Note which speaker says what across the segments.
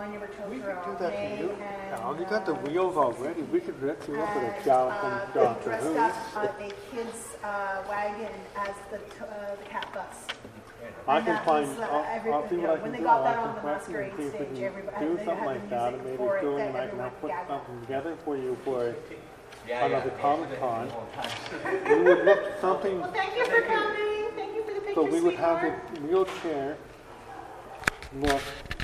Speaker 1: Finding Never
Speaker 2: We
Speaker 1: Totoro.
Speaker 2: could do that
Speaker 1: May
Speaker 2: to you.
Speaker 1: and,
Speaker 2: Now, you got the wheels already. We could dress you up with a Dalek from Doctor
Speaker 1: dressed
Speaker 2: Who.
Speaker 1: up a kid's wagon as the cat bus.
Speaker 2: I
Speaker 1: And
Speaker 2: can
Speaker 1: that
Speaker 2: find,
Speaker 1: was,
Speaker 2: I'll see what I
Speaker 1: when
Speaker 2: can
Speaker 1: they
Speaker 2: do.
Speaker 1: got that
Speaker 2: I
Speaker 1: on
Speaker 2: can
Speaker 1: the
Speaker 2: question and
Speaker 1: masquerade
Speaker 2: see if we
Speaker 1: stage,
Speaker 2: can
Speaker 1: everybody
Speaker 2: do
Speaker 1: they
Speaker 2: something
Speaker 1: had
Speaker 2: like
Speaker 1: the
Speaker 2: that,
Speaker 1: music
Speaker 2: and maybe
Speaker 1: for it,
Speaker 2: Julie
Speaker 1: that
Speaker 2: and I can
Speaker 1: everyone
Speaker 2: help put
Speaker 1: gathered.
Speaker 2: something together for you for another Comic Con. We would look something,
Speaker 1: Well, thank you for coming. Thank you for the picture,
Speaker 2: so we would have
Speaker 1: sweetheart.
Speaker 2: the wheelchair look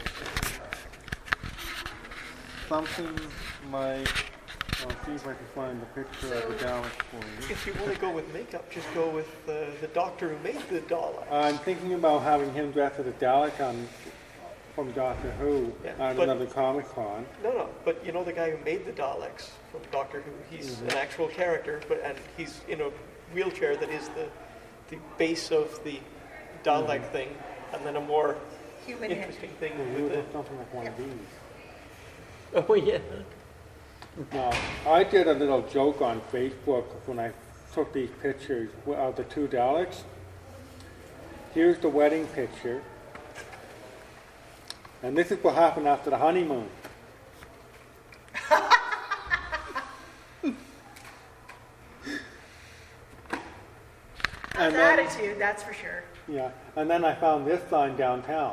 Speaker 2: something like, I'll see if I can find the picture of the Dalek for you.
Speaker 3: If you want to go with makeup, just go with the doctor who made the Dalek.
Speaker 2: I'm thinking about having him dressed as a Dalek from Doctor Who
Speaker 3: Yeah,
Speaker 2: at
Speaker 3: but-
Speaker 2: another Comic Con.
Speaker 3: No, but you know the guy who made the Daleks from Doctor Who? He's an actual character, and he's in a wheelchair that is the base of the Dalek thing, and then a more
Speaker 1: Human head.
Speaker 3: interesting thing
Speaker 2: We would
Speaker 3: with
Speaker 2: have something like one of these.
Speaker 4: Oh, yeah.
Speaker 2: Now, I did a little joke on Facebook when I took these pictures of the two Daleks. Here's the wedding picture. And this is what happened after the honeymoon.
Speaker 1: That's attitude, that's for sure.
Speaker 2: Yeah, and then I found this sign downtown.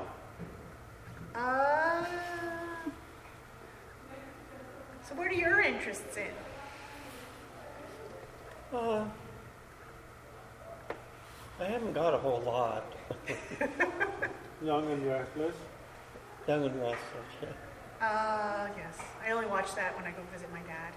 Speaker 1: So what are your interests in?
Speaker 4: I haven't got a whole lot.
Speaker 2: Young and Restless.
Speaker 4: Young and Restless, yeah.
Speaker 1: Yes. I only watch that when I go visit my dad.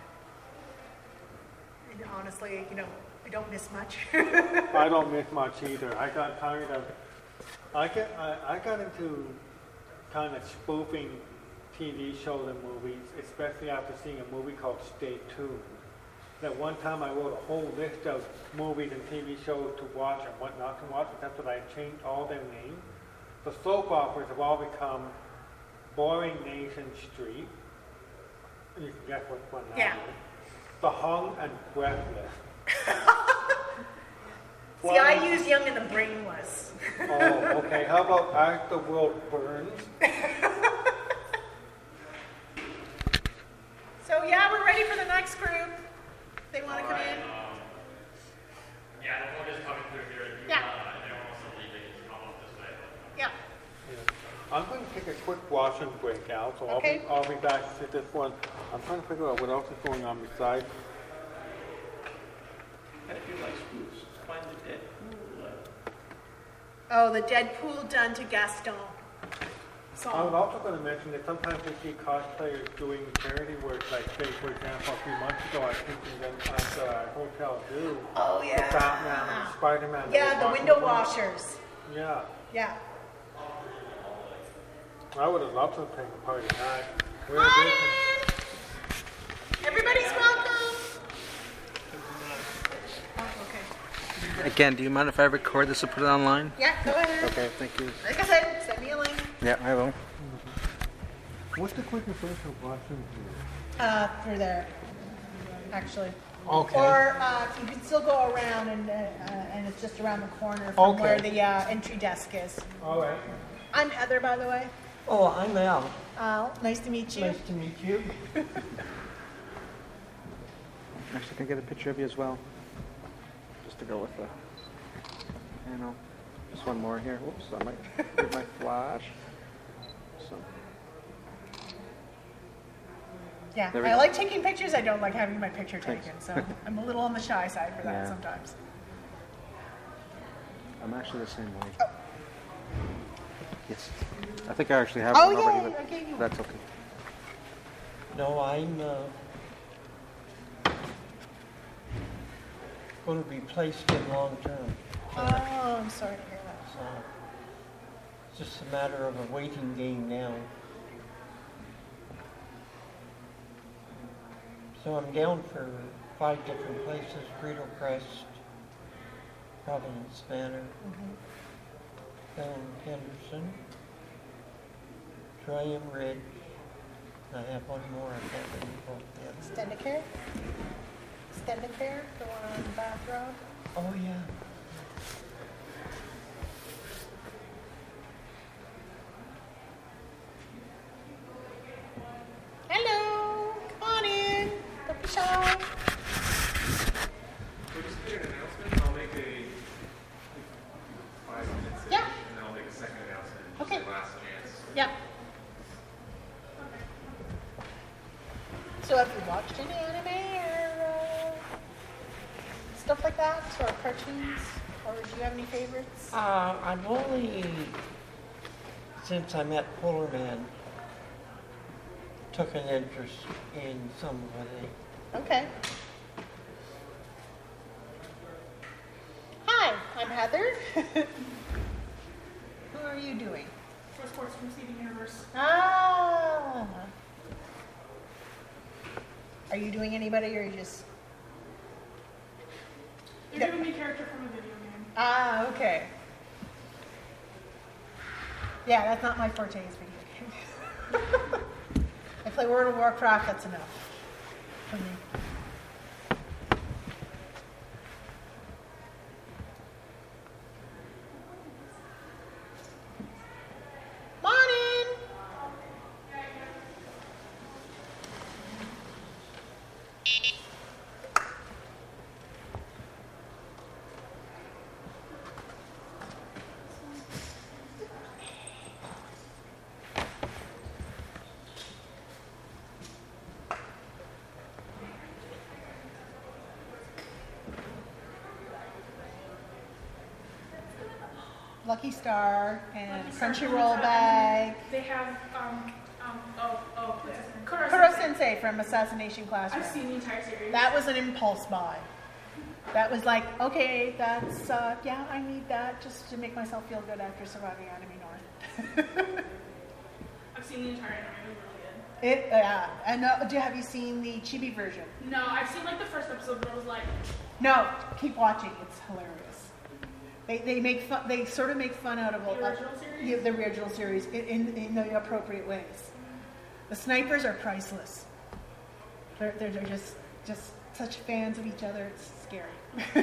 Speaker 1: And honestly, I don't miss much.
Speaker 2: I don't miss much either. I got tired of. I got into kind of spoofing TV shows and movies, especially after seeing a movie called Stay Tuned. That one time I wrote a whole list of movies and TV shows to watch and what not to watch, except that I changed all their names. The soap operas have all become Boring Nation Street. You can guess which one that
Speaker 1: Yeah.
Speaker 2: is. The Hung and Breathless.
Speaker 1: See, I use Young and the Brainless.
Speaker 2: Oh, okay. How about As the World Burns?
Speaker 1: So yeah, we're ready for the next group. They want to come in?
Speaker 5: Yeah, we'll just coming through here. If you,
Speaker 1: Yeah.
Speaker 5: anyone wants to leave, they can just come up this way.
Speaker 1: Yeah.
Speaker 2: I'm going to take a quick washing break now, so
Speaker 1: Okay.
Speaker 2: I'll be back to this one. I'm trying to figure out what else is going on besides.
Speaker 3: And if you like spoofs, find the Deadpool.
Speaker 1: Oh, the Deadpool done to Gaston
Speaker 2: I was
Speaker 1: song.
Speaker 2: also going to mention that sometimes we see cosplayers doing charity work, like say, for example, a few months ago I was teaching them at the Hotel Zoo.
Speaker 1: Oh,
Speaker 2: The
Speaker 1: yeah.
Speaker 2: Batman and Spider-Man.
Speaker 1: Yeah, the window washers.
Speaker 2: Yeah.
Speaker 1: Yeah.
Speaker 2: I would have loved to take a part in that. Where
Speaker 1: Come on
Speaker 2: is
Speaker 1: in. Everybody's welcome. Oh, okay.
Speaker 6: Again, do you mind if I record this and put it online?
Speaker 1: Yeah, go ahead.
Speaker 6: Okay, thank you.
Speaker 1: Like I said, send me a link.
Speaker 6: Yeah, I will.
Speaker 2: What's the quickest way to Washington?
Speaker 1: Through there, actually.
Speaker 2: Okay.
Speaker 1: Or you can still go around and it's just around the corner from
Speaker 2: Okay.
Speaker 1: where the entry desk is.
Speaker 2: All right.
Speaker 1: I'm Heather, by the way.
Speaker 4: Oh, I'm Al.
Speaker 1: Nice to meet you.
Speaker 4: Nice to meet you.
Speaker 6: Actually, can I get a picture of you as well? Just to go with the panel. Just one more here. Whoops, I might get my flash. So,
Speaker 1: Yeah,
Speaker 6: There we
Speaker 1: I
Speaker 6: go.
Speaker 1: like taking pictures. I don't like having my picture
Speaker 6: Thanks.
Speaker 1: taken, so I'm a little on the shy side for that
Speaker 6: Yeah.
Speaker 1: sometimes.
Speaker 6: I'm actually the same way.
Speaker 1: Oh.
Speaker 6: Yes. I think I actually have
Speaker 1: Oh,
Speaker 6: one
Speaker 1: yeah,
Speaker 6: already,
Speaker 1: I gave you
Speaker 6: but that's okay.
Speaker 4: No, I'm going to be placed in long term.
Speaker 1: Oh, I'm sorry to hear that.
Speaker 4: So it's just a matter of a waiting game now. So I'm down for 5 different places: Greedo Crest, Providence Manor, down Henderson, Triumph Ridge. I have one more. I can't remember yet.
Speaker 1: Extended care? Extended care? The one on the bathrobe?
Speaker 4: Oh yeah.
Speaker 1: So have you watched any anime or stuff like that, or cartoons, or do you have any favorites?
Speaker 4: I've only, since I met Polar Man, took an interest in some of it.
Speaker 1: Okay. Hi, I'm Heather. Who are you doing?
Speaker 7: For Sports from Steven Universe.
Speaker 1: Ah. Are you doing anybody, or you just?
Speaker 7: They're giving me a character from a video game.
Speaker 1: Ah, okay. Yeah, that's not my forte, is video games. I play World of Warcraft, that's enough for me. Morning! Lucky Star and
Speaker 7: Lucky Star
Speaker 1: Crunchyroll
Speaker 7: Pizza,
Speaker 1: bag.
Speaker 7: They have, what's his name?
Speaker 1: Kuro Sensei from Assassination Classroom.
Speaker 7: I've seen the entire series.
Speaker 1: That was an impulse buy. That was like, okay, that's, yeah, I need that just to make myself feel good after surviving Anime North.
Speaker 7: I've seen the entire anime. It was really good.
Speaker 1: And have you seen the chibi version?
Speaker 7: No, I've seen like the first episode, but I was like,
Speaker 1: No, keep watching. It's hilarious. They make fun. They sort of make fun out of
Speaker 7: The original series?
Speaker 1: the original series in the appropriate ways. The snipers are priceless. They're just such fans of each other. It's scary.
Speaker 7: I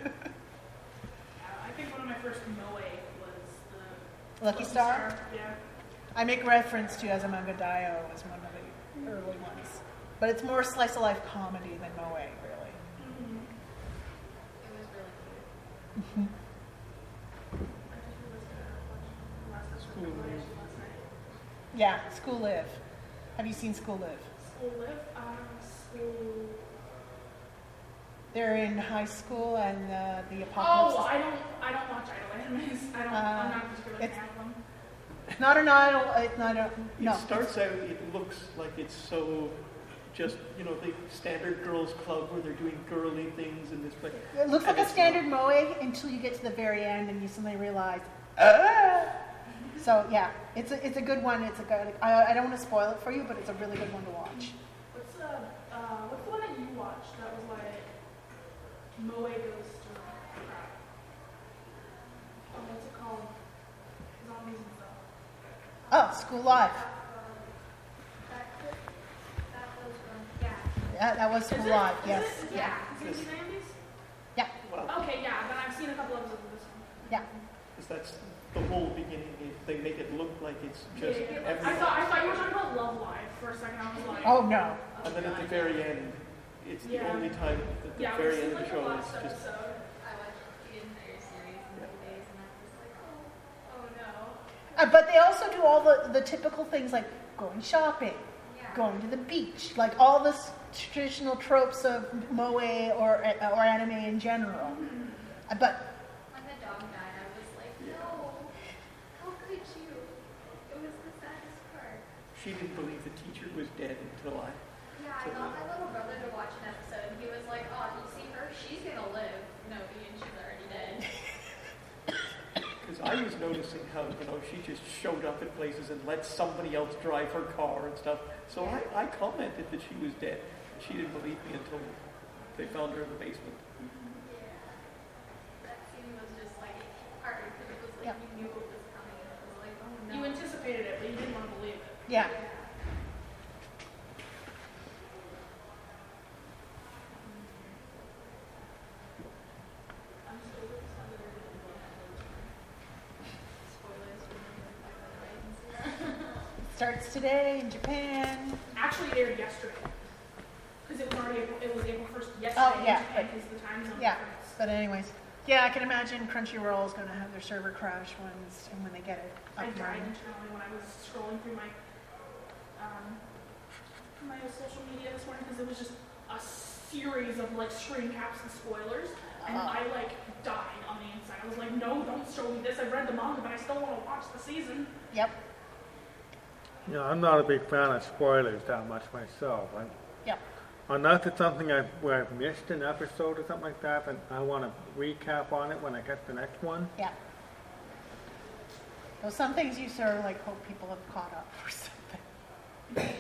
Speaker 7: think one of my first Moe was the
Speaker 1: Lucky Star?
Speaker 7: Yeah.
Speaker 1: I make reference to Azumanga Daioh as one of the early ones, but it's more slice of life comedy than Moe, really.
Speaker 7: Mm-hmm.
Speaker 8: It was really cute.
Speaker 1: Yeah, School Live. Have you seen School Live?
Speaker 7: School Live? School...
Speaker 1: They're in high school and the apocalypse.
Speaker 7: Oh, I don't watch idol animes. I'm not particularly a fan of them.
Speaker 1: Not an idol. It's not a no.
Speaker 3: It starts out, it looks like it's so just, you know, the standard girls club where they're doing girly things and this place.
Speaker 1: It looks like
Speaker 3: And
Speaker 1: a
Speaker 3: it's
Speaker 1: standard
Speaker 3: not.
Speaker 1: moe until you get to the very end and you suddenly realize. So yeah, it's a good one. It's a good. I don't want to spoil it for you, but it's a really good one to watch.
Speaker 7: What's the one that you watched that was like Moe goes to crap? Oh, what's it called? Zombies and stuff.
Speaker 1: Oh, School Live. That was School Live. Yes.
Speaker 7: Is it?
Speaker 1: Yeah.
Speaker 7: Is it Zombies?
Speaker 1: Yeah.
Speaker 3: Well,
Speaker 7: Okay, yeah, then I've seen a couple episodes of this one.
Speaker 1: Yeah.
Speaker 3: because that's the whole beginning. They make it look like it's just
Speaker 7: I
Speaker 3: everything.
Speaker 7: thought you were talking about Love Live for a second. I was like,
Speaker 1: Oh no.
Speaker 3: And then at the very end, it's the
Speaker 7: Yeah.
Speaker 3: only time at the
Speaker 7: yeah,
Speaker 3: very
Speaker 7: we've
Speaker 3: end
Speaker 7: seen
Speaker 3: of
Speaker 7: like
Speaker 3: the
Speaker 7: the
Speaker 3: show
Speaker 7: last
Speaker 3: is just
Speaker 7: episode.
Speaker 8: I watched the entire series in 2 days, and I was just like, oh no.
Speaker 1: But they also do all the typical things like going shopping,
Speaker 8: Yeah.
Speaker 1: going to the beach, like all the traditional tropes of moe or anime in general. But
Speaker 8: When the dog died, I was like, no, how could you? It was the saddest part.
Speaker 3: she didn't believe the teacher was dead until I.
Speaker 8: Yeah, I got my little brother to watch an episode, and he was like, oh, you see her? She's gonna live. No, Ian, she's already dead.
Speaker 3: Because I was noticing how, you know, she just showed up at places and let somebody else drive her car and stuff. So I commented that she was dead. She didn't believe me until they found her in the basement.
Speaker 8: That scene was just like hard because it was like
Speaker 1: Yeah.
Speaker 8: you knew it was coming. It was like, oh no.
Speaker 7: You anticipated it, but you didn't want to believe it.
Speaker 1: yeah.
Speaker 7: I'm so excited.
Speaker 8: Spoilers for Attack on Titans.
Speaker 1: Starts today in Japan.
Speaker 7: Actually, it aired yesterday. Because it was April 1st yesterday.
Speaker 1: Oh, yeah,
Speaker 7: Because the time zone
Speaker 1: Yeah,
Speaker 7: difference.
Speaker 1: but anyways, yeah, I can imagine Crunchyroll is going to have their server crash once and when they get it
Speaker 7: I
Speaker 1: up and
Speaker 7: died
Speaker 1: running.
Speaker 7: internally when I was scrolling through my my social media this morning because it was just a series of like screen caps and spoilers, and I like died on the inside. I was like, no, don't show me this. I've read the manga, but I still want to watch the season.
Speaker 1: Yep.
Speaker 2: You know, I'm not a big fan of spoilers that much myself.
Speaker 1: Yep.
Speaker 2: Unless it's something where I've missed an episode or something like that, and I want to recap on it when I get the next one.
Speaker 1: Yeah. Well, some things you sort of like hope people have caught up or something.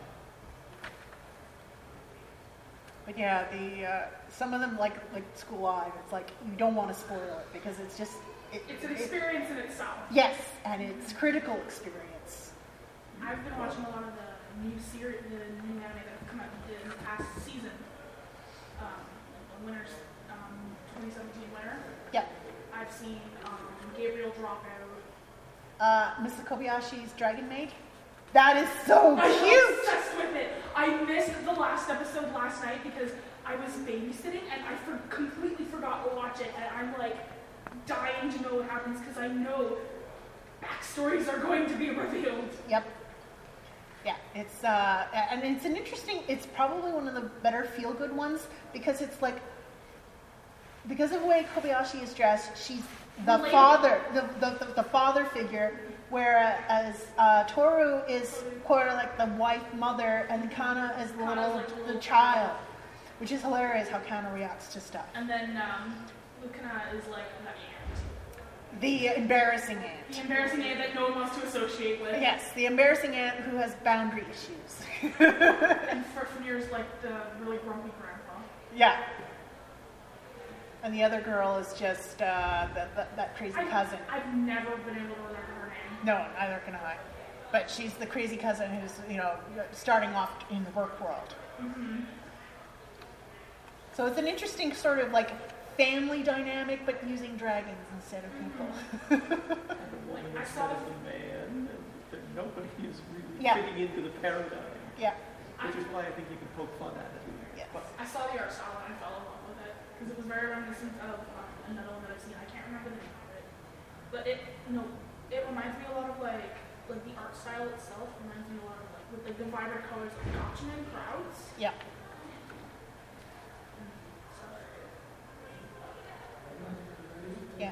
Speaker 1: But yeah, some of them like School Live, it's like you don't want to spoil it because it's just
Speaker 7: It's an experience in itself.
Speaker 1: Yes, and it's critical experience.
Speaker 7: I've been watching a lot of the new series, the new anime that have come out in the past season. The winter's 2017 winter.
Speaker 1: Yep.
Speaker 7: I've seen Gabriel Dropout.
Speaker 1: Mr. Kobayashi's Dragon Maid. That is so
Speaker 7: I'm
Speaker 1: cute.
Speaker 7: obsessed with it. I missed the last episode last night because I was babysitting and I completely forgot to watch it, and I'm like dying to know what happens because I know backstories are going to be revealed.
Speaker 1: Yep. Yeah, it's and it's an interesting. It's probably one of the better feel-good ones because it's like because of the way Kobayashi is dressed, she's the father, the father figure, whereas Toru is quite like the wife, mother, and Kana is the child, which is hilarious how Kana reacts to stuff.
Speaker 7: And then Lucana is like the aunt.
Speaker 1: The embarrassing aunt.
Speaker 7: The embarrassing aunt that no one wants to associate with.
Speaker 1: Yes, the embarrassing aunt who has boundary issues.
Speaker 7: And Fafnir's like the really grumpy grandpa.
Speaker 1: Yeah. And the other girl is just that crazy cousin.
Speaker 7: I've never been able to remember her name.
Speaker 1: No, neither can I. But she's the crazy cousin who's, starting off in the work world.
Speaker 7: Mm-hmm.
Speaker 1: So it's an interesting sort of like family dynamic, but using dragons instead of people.
Speaker 3: I saw the man, and nobody is really
Speaker 1: Yeah.
Speaker 3: fitting into the paradigm.
Speaker 1: Yeah.
Speaker 3: Which is why I think you can poke fun at it.
Speaker 1: Yes.
Speaker 7: I saw the art style and I fell in love with it because it was very reminiscent of another one that I've seen. I can't remember the name of it, but it reminds me a lot of like the art style itself reminds me a lot of like with the vibrant colors of Gotchaman crowds.
Speaker 1: Yeah. Yeah.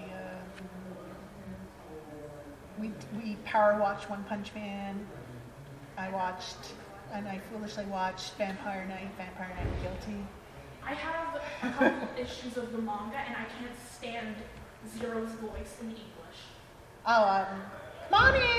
Speaker 1: We power watched One Punch Man. I foolishly watched Vampire Knight Guilty.
Speaker 7: I have a couple issues of the manga, and I can't stand Zero's voice in English.
Speaker 1: Oh, come on in.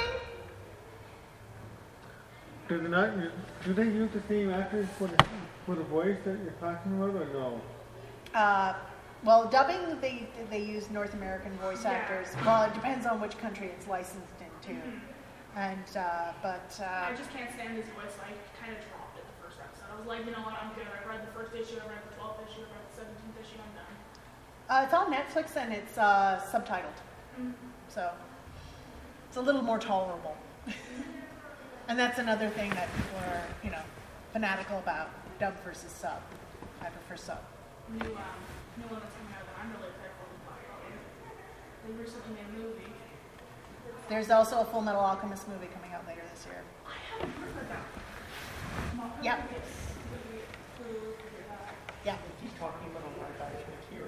Speaker 2: Do they use the same actors for the voice that you're talking about, or no?
Speaker 1: Well, dubbing they use North American voice actors. Well, it depends on which country it's licensed into. And
Speaker 7: I just can't stand his voice. I kind of dropped it the first episode. I was like, you know what? I'm good. I read the first issue. I read the 12th issue. I read the 17th issue. I'm done.
Speaker 1: it's on Netflix and it's subtitled, so it's a little more tolerable. And that's another thing that people are, fanatical about: dub versus sub. I prefer sub.
Speaker 7: New one that's coming out that I'm really excited for is Black Bottom. They recently made a movie.
Speaker 1: There's also a Full Metal Alchemist movie coming out later this year.
Speaker 7: I haven't heard of that.
Speaker 1: Yep. Yeah.
Speaker 3: He's talking about a live action Akira.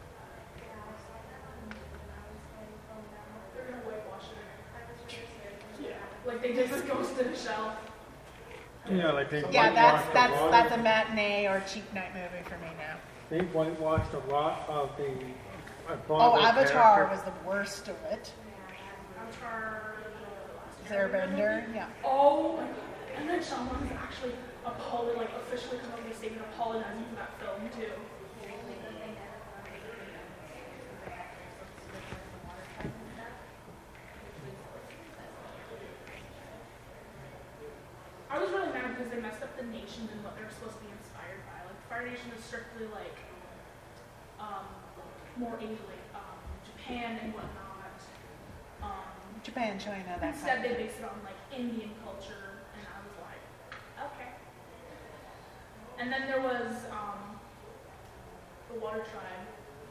Speaker 7: They're gonna whitewash it. Yeah. Like they did with Ghost in the Shell.
Speaker 2: Yeah, like they
Speaker 1: Yeah,
Speaker 2: whitewashed
Speaker 1: that's a matinee or cheap night movie for me now.
Speaker 2: They whitewashed a lot of the.
Speaker 1: Avatar was the worst of it.
Speaker 7: Avatar.
Speaker 1: Airbender, yeah.
Speaker 7: Oh, and then someone's actually officially come up with a statement apologizing for that film too. I was really mad because they messed up the nations and what they're supposed to be inspired by. Like Fire Nation is strictly more Asian, Japan and whatnot.
Speaker 1: Japan, China, that
Speaker 7: Instead,
Speaker 1: kind of
Speaker 7: they based it on Indian culture, and I was like, okay. And then there was the Water Tribe.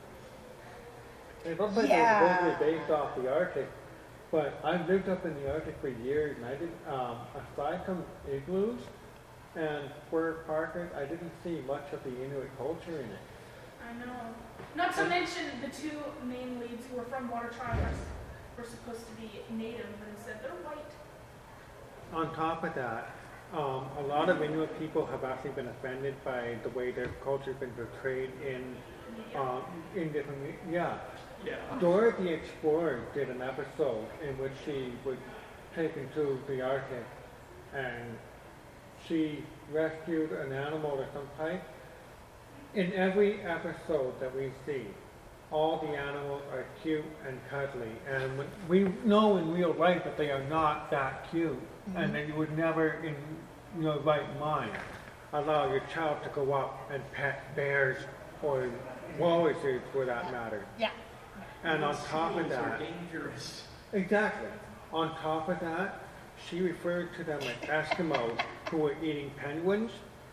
Speaker 2: It looks like
Speaker 1: Yeah.
Speaker 2: they're supposed to be based off the Arctic, but I've lived up in the Arctic for years, and I did. Aside from igloos, And for partners, I didn't see much of the Inuit culture in it.
Speaker 7: I know. Not to mention the two main leads who were from Water Tribe were supposed to be native, but instead they're white.
Speaker 2: On top of that, a lot of Inuit people have actually been offended by the way their culture has been portrayed in different, yeah. Dora the Explorer did an episode in which she was taken to the Arctic and she rescued an animal of some type. In every episode that we see, all the animals are cute and cuddly, and we know in real life that they are not that cute, and that you would never, in your right mind, allow your child to go up and pet bears or walruses, for that matter.
Speaker 1: Yeah.
Speaker 2: And on top of that,
Speaker 3: dangerous.
Speaker 2: exactly. On top of that, she referred to them as Eskimos who were eating penguins.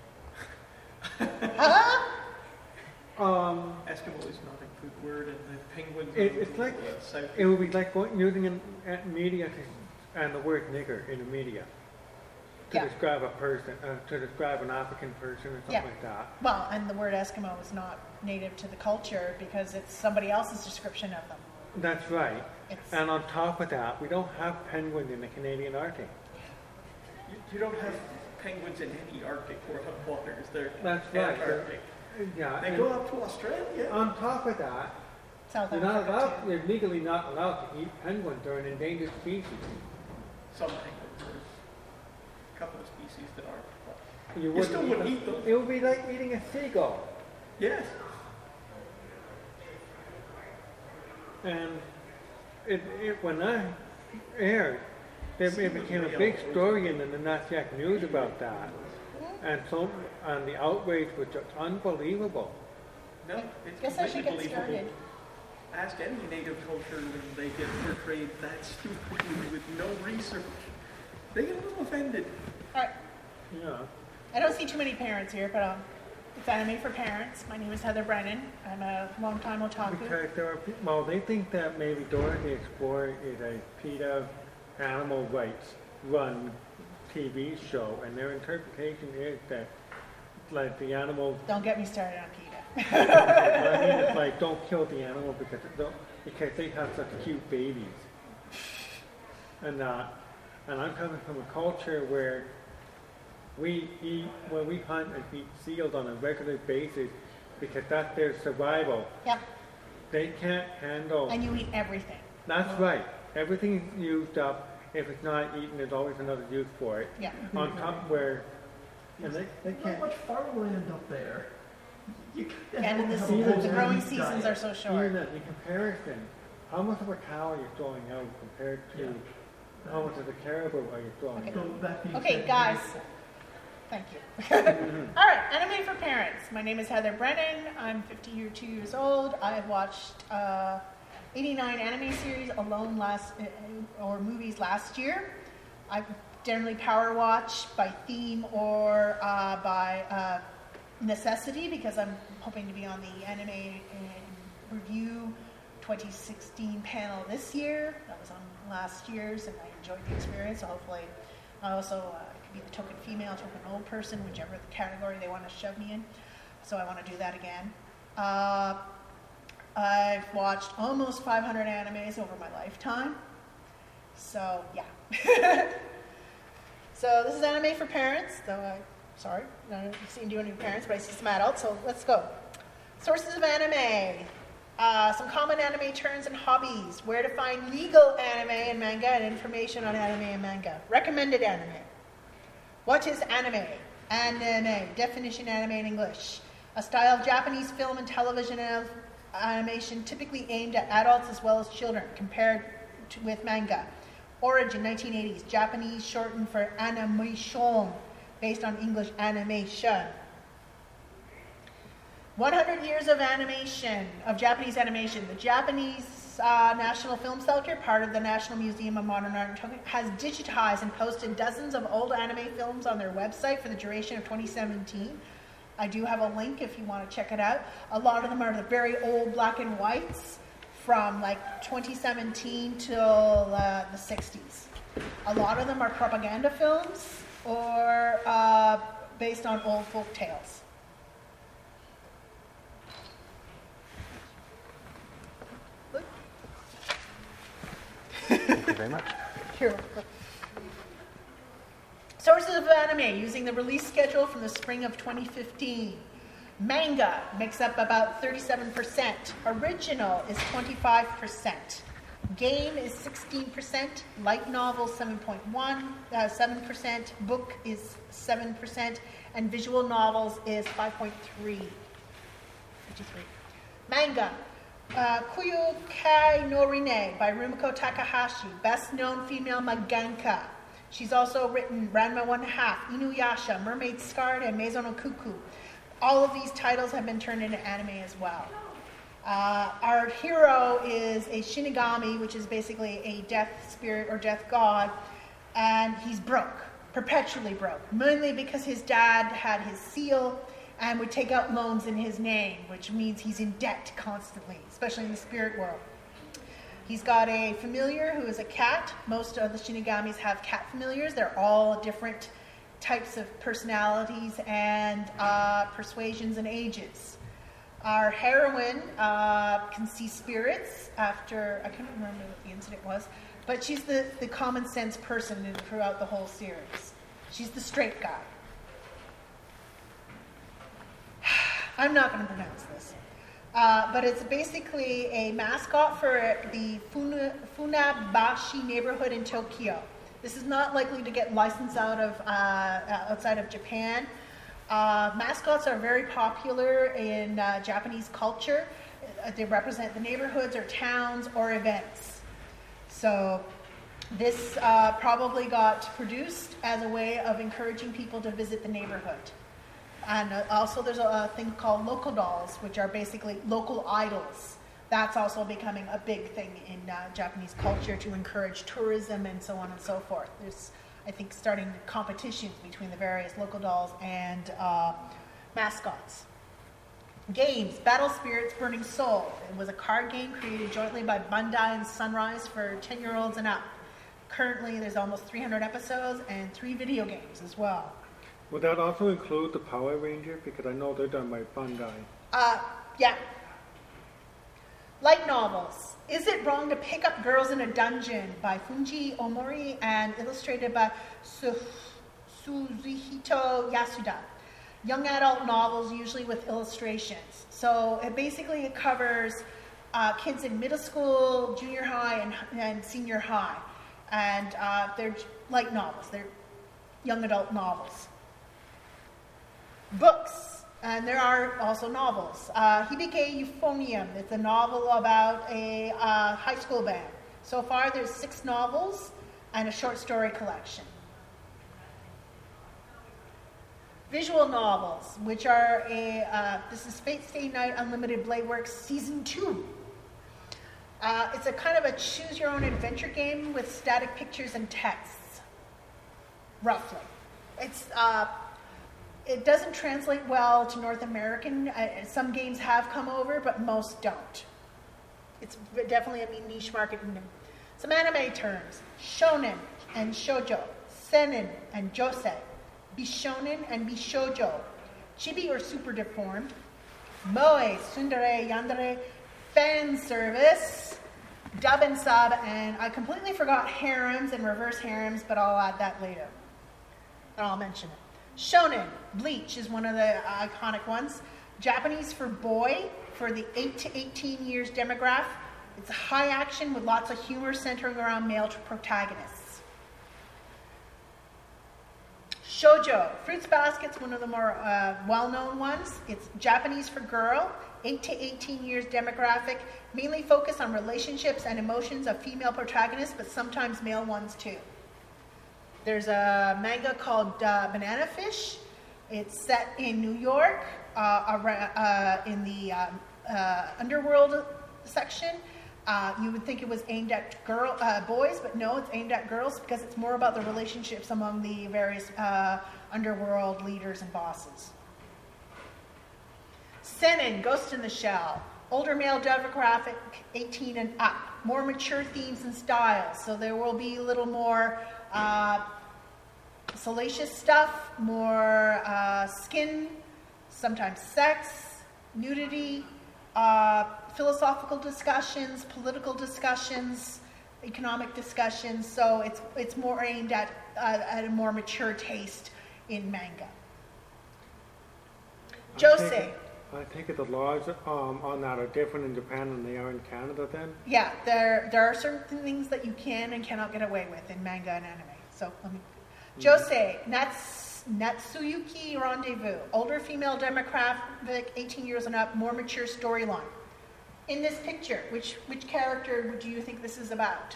Speaker 3: Eskimo is not a good word, and the penguins.
Speaker 2: It's like it would be like using media and the word nigger in the media to
Speaker 1: Yeah.
Speaker 2: describe a person, to describe an African person or something
Speaker 1: Yeah.
Speaker 2: like that.
Speaker 1: Well, and the word Eskimo is not native to the culture because it's somebody else's description of them.
Speaker 2: That's right.
Speaker 1: It's,
Speaker 2: And on top of that, we don't have penguins in the Canadian Arctic.
Speaker 3: You don't have penguins in any Arctic waters. They're
Speaker 2: That's right.
Speaker 3: Antarctic.
Speaker 2: Yeah.
Speaker 3: They
Speaker 2: and
Speaker 3: go up to Australia.
Speaker 2: on top of that,
Speaker 1: South
Speaker 2: you're not
Speaker 1: Africa
Speaker 2: allowed.
Speaker 1: too.
Speaker 2: You're legally not allowed to eat penguins. They're an endangered species.
Speaker 3: Some penguins. There's a couple of species that aren't. But
Speaker 2: You
Speaker 3: still wouldn't eat them.
Speaker 2: It would be like eating a seagull.
Speaker 3: yes.
Speaker 2: And when that aired, it became a big story in the Nunatyak News about that. And the outrage was just unbelievable.
Speaker 3: No, it's
Speaker 1: Guess I should
Speaker 3: completely
Speaker 1: get
Speaker 3: believable.
Speaker 1: started.
Speaker 3: Ask any native culture when they get portrayed that stupidly with no research. They get a little offended.
Speaker 1: All right.
Speaker 2: Yeah.
Speaker 1: I don't see too many parents here, but it's Anime for Parents. My name is Heather Brennan. I'm a long-time otaku.
Speaker 2: Because they think that maybe Dora the Explorer is a PETA animal rights run TV show, and their interpretation is that, like, the animals.
Speaker 1: Don't get me started on PETA.
Speaker 2: I mean, it's like, don't kill the animal because they have such cute babies. And I'm coming from a culture where we hunt and eat seals on a regular basis because that's their survival.
Speaker 1: Yep.
Speaker 2: They can't handle.
Speaker 1: And you eat everything.
Speaker 2: That's right. Everything is used up. If it's not eaten, there's always another use for it.
Speaker 1: Yeah.
Speaker 2: On top where, and they
Speaker 9: Not
Speaker 2: can't.
Speaker 9: much farmland up there. You can't
Speaker 1: And
Speaker 9: have
Speaker 1: the,
Speaker 9: a whole
Speaker 1: the growing
Speaker 9: diet.
Speaker 1: seasons are so short.
Speaker 2: Even in comparison, how much of a cow are you throwing out compared to how much of a caribou are you throwing
Speaker 1: Okay.
Speaker 9: So
Speaker 2: out?
Speaker 9: that being
Speaker 1: Okay,
Speaker 9: said,
Speaker 1: guys. Thank you. All right, Anime for Parents. My name is Heather Brennan. I'm 52 years old. I have watched 89 anime series alone movies last year. I generally power watch by theme or by necessity because I'm hoping to be on the Anime Review 2016 panel this year. That was on last year's, and I enjoyed the experience. So hopefully, I also could be the token female, token old person, whichever the category they want to shove me in. So I want to do that again. I've watched almost 500 animes over my lifetime. So yeah. So this is Anime for Parents, though sorry, I don't see you any parents, but I see some adults, so let's go. Sources of anime. Some common anime terms and hobbies. Where to find legal anime and manga and information on anime and manga. Recommended anime. What is anime? Anime. Definition anime in English. A style of Japanese film and television animation typically aimed at adults as well as children, compared with manga. Origin 1980s. Japanese shortened for animation, based on English animation. 100 years of animation, of Japanese animation. The Japanese National Film Center, part of the National Museum of Modern Art in Tokyo, has digitized and posted dozens of old anime films on their website for the duration of 2017. I do have a link if you want to check it out. A lot of them are the very old black and whites from like 2017 till the 60s. A lot of them are propaganda films or based on old folk tales. Look.
Speaker 6: Thank you very much.
Speaker 1: Here. Sources of anime using the release schedule from the spring of 2015. Manga makes up about 37%. Original is 25%. Game is 16%. Light novel 7%. Book is 7%. And visual novels is 5.3. Manga. Kuyu Kai no Rine by Rumiko Takahashi, best known female mangaka. She's also written Ranma 1/2, Inuyasha, Mermaid Scarred, and Maison no Cuckoo. All of these titles have been turned into anime as well. Our hero is a Shinigami, which is basically a death spirit or death god, and he's broke, perpetually broke, mainly because his dad had his seal and would take out loans in his name, which means he's in debt constantly, especially in the spirit world. He's got a familiar who is a cat. Most of the Shinigamis have cat familiars. They're all different types of personalities and persuasions and ages. Our heroine can see spirits after, I can't remember what the incident was, but she's the common sense person throughout the whole series. She's the straight guy. I'm not going to pronounce this. But it's basically a mascot for the Funabashi neighborhood in Tokyo. This is not likely to get licensed outside of Japan. Mascots are very popular in Japanese culture. They represent the neighborhoods or towns or events. So this probably got produced as a way of encouraging people to visit the neighborhood. And also there's a thing called local dolls, which are basically local idols. That's also becoming a big thing in Japanese culture to encourage tourism and so on and so forth. There's, I think, starting competitions between the various local dolls and mascots. Games, Battle Spirits Burning Soul. It was a card game created jointly by Bandai and Sunrise for 10-year-olds and up. Currently, there's almost 300 episodes and 3 video games as well.
Speaker 2: Would that also include the Power Ranger? Because I know they're done by Bandai.
Speaker 1: Yeah. Light novels. Is It Wrong to Pick Up Girls in a Dungeon by Funji Omori and illustrated by Suzuhito Yasuda. Young adult novels, usually with illustrations. So it covers kids in middle school, junior high, and senior high. And they're light novels. They're young adult novels. Books, and there are also novels. Hibike Euphonium, it's a novel about a high school band. So far there's 6 novels and a short story collection. Visual novels, which are this is Fate Stay Night Unlimited Blade Works Season 2. It's a kind of a choose your own adventure game with static pictures and texts, roughly. It doesn't translate well to North American. Some games have come over, but most don't. It's definitely a niche market. Some anime terms: shonen and shoujo, seinen and josei, bishonen and bishoujo, chibi or super deformed, moe, tsundere, yandere, fan service, dub and sub, and I completely forgot harems and reverse harems, but I'll add that later. And I'll mention it. Shonen, Bleach is one of the iconic ones. Japanese for boy, for the 8 to 18 years demographic. It's high action with lots of humor centering around male protagonists. Shoujo, Fruits Basket's one of the more well-known ones. It's Japanese for girl, 8 to 18 years demographic, mainly focused on relationships and emotions of female protagonists, but sometimes male ones too. There's a manga called Banana Fish. It's set in New York, in the underworld section. You would think it was aimed at boys, but no, it's aimed at girls because it's more about the relationships among the various underworld leaders and bosses. Seinen, Ghost in the Shell. Older male demographic, 18 and up. More mature themes and styles, so there will be a little more salacious stuff, more skin, sometimes sex, nudity, philosophical discussions, political discussions, economic discussions. So it's more aimed at a more mature taste in manga. Josei.
Speaker 2: I take it the laws on that are different in Japan than they are in Canada then?
Speaker 1: Yeah, there are certain things that you can and cannot get away with in manga and anime. So let me. Josei, Natsuyuki Rendezvous, older female demographic, 18 years and up, more mature storyline. In this picture, which character do you think this is about?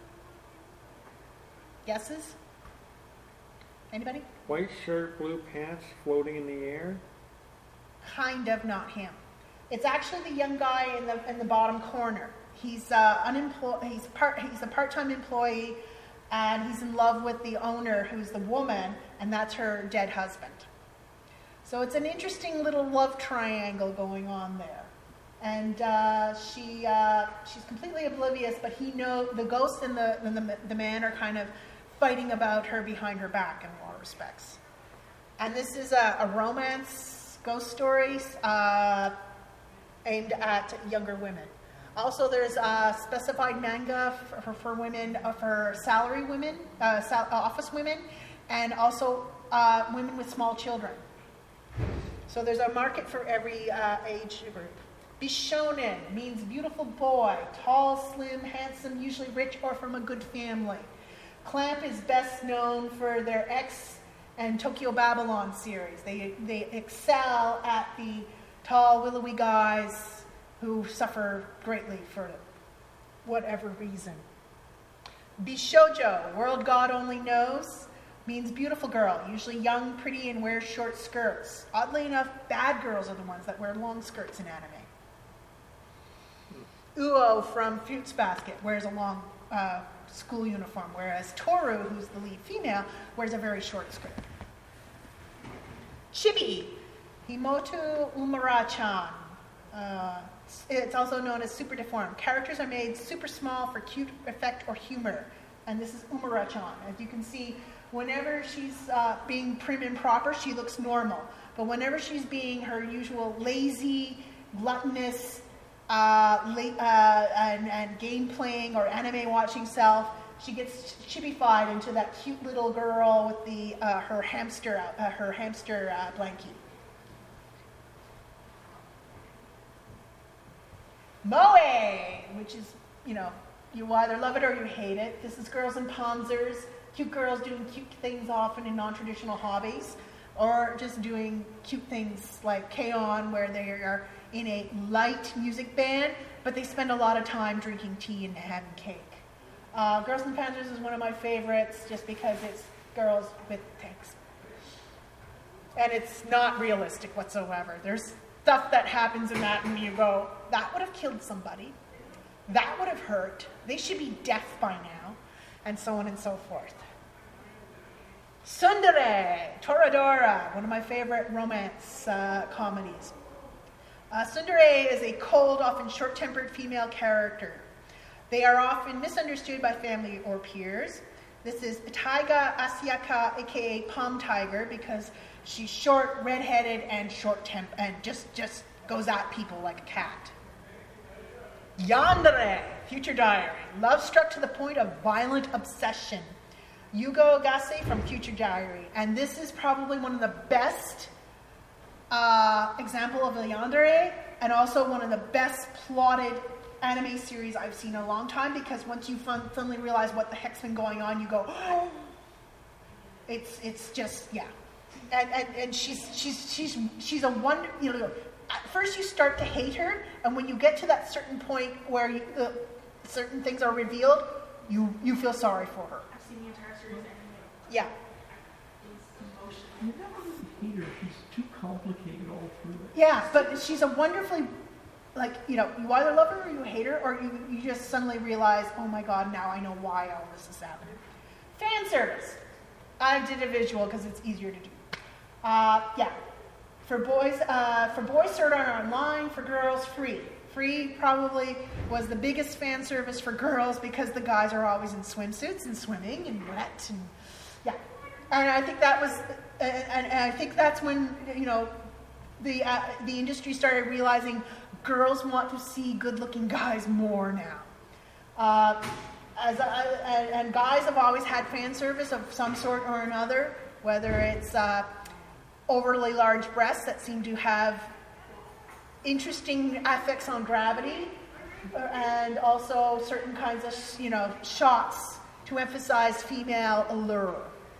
Speaker 1: Guesses? Anybody?
Speaker 2: White shirt, blue pants, floating in the air?
Speaker 1: Kind of not him. It's actually the young guy in the bottom corner. He's unemployed. He's a part-time employee, and he's in love with the owner, who's the woman, and that's her dead husband. So it's an interesting little love triangle going on there. And she's completely oblivious, but the ghost and the man are kind of fighting about her behind her back in a lot of respects. And this is a romance ghost story aimed at younger women. Also, there's specified manga for women, for salary women, office women, and also women with small children. So there's a market for every age group. Bishonen means beautiful boy, tall, slim, handsome, usually rich or from a good family. Clamp is best known for their X and Tokyo Babylon series. They excel at the tall, willowy guys who suffer greatly for whatever reason. Bishoujo, world God only knows, means beautiful girl, usually young, pretty, and wears short skirts. Oddly enough, bad girls are the ones that wear long skirts in anime. Uo from Fruits Basket wears a long school uniform, whereas Toru, who's the lead female, wears a very short skirt. Chibi, Himoto Umara-chan. It's also known as super deformed. Characters are made super small for cute effect or humor. And this is Umara-chan. As you can see, whenever she's being prim and proper, she looks normal. But whenever she's being her usual lazy, gluttonous, and game playing or anime watching self, she gets chibified into that cute little girl with the her hamster blankie. Moe, which is, you either love it or you hate it. This is girls in panzers, cute girls doing cute things often in non-traditional hobbies, or just doing cute things like K-On, where they are in a light music band, but they spend a lot of time drinking tea and having cake. Girls in Panzers is one of my favorites just because it's girls with tanks. And it's not realistic whatsoever. There's stuff that happens in that and you go, that would have killed somebody. That would have hurt. They should be deaf by now. And so on and so forth. Tsundere, Toradora, one of my favorite romance comedies. Tsundere is a cold, often short-tempered female character. They are often misunderstood by family or peers. This is Taiga Asiaka, aka Palm Tiger, because she's short, red-headed, and short-tempered, and just goes at people like a cat. Yandere, Future Diary, love struck to the point of violent obsession. Yugo Ogase from Future Diary, and this is probably one of the best example of a yandere, and also one of the best plotted anime series I've seen in a long time, because once you suddenly realize what the heck's been going on, you go, oh. It's just, yeah. And she's a wonder, at first you start to hate her, and when you get to that certain point where certain things are revealed, you feel sorry for her.
Speaker 7: I've seen the entire series anyway.
Speaker 1: Yeah.
Speaker 9: You never really hate her. She's too complicated all through it.
Speaker 1: Yeah, but she's a wonderfully, you either love her or you hate her, or you just suddenly realize, oh my god, now I know why all this is happening. Fan service. I did a visual because it's easier to do. Yeah. For boys, Sword Art Online. For girls, Free. Free probably was the biggest fan service for girls because the guys are always in swimsuits and swimming and wet and yeah. And I think that was, and I think that's when, you know, the industry started realizing girls want to see good-looking guys more now. And guys have always had fan service of some sort or another, whether it's overly large breasts that seem to have interesting effects on gravity, and also certain kinds of, you know, shots to emphasize female allure.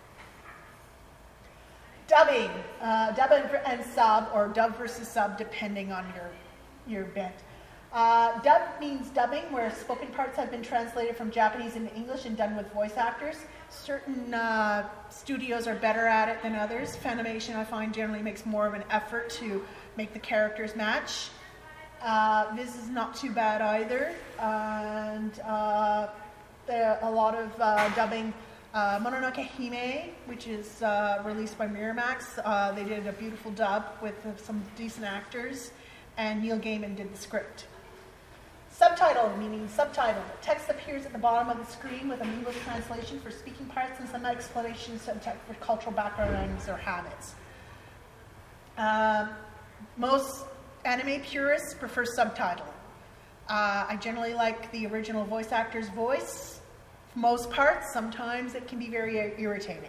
Speaker 1: Dubbing, dub and sub, or dub versus sub, depending on your bent. Dub means dubbing, where spoken parts have been translated from Japanese into English and done with voice actors. Certain studios are better at it than others. Funimation, I find, generally makes more of an effort to make the characters match. This is not too bad either. And there are a lot of dubbing. Mononoke Hime, which is released by Miramax, they did a beautiful dub with some decent actors, and Neil Gaiman did the script. Subtitle, meaning subtitle. Text appears at the bottom of the screen with an English translation for speaking parts and some explanations for cultural backgrounds or habits. Most anime purists prefer subtitling. I generally like the original voice actor's voice. For most parts, sometimes it can be very irritating.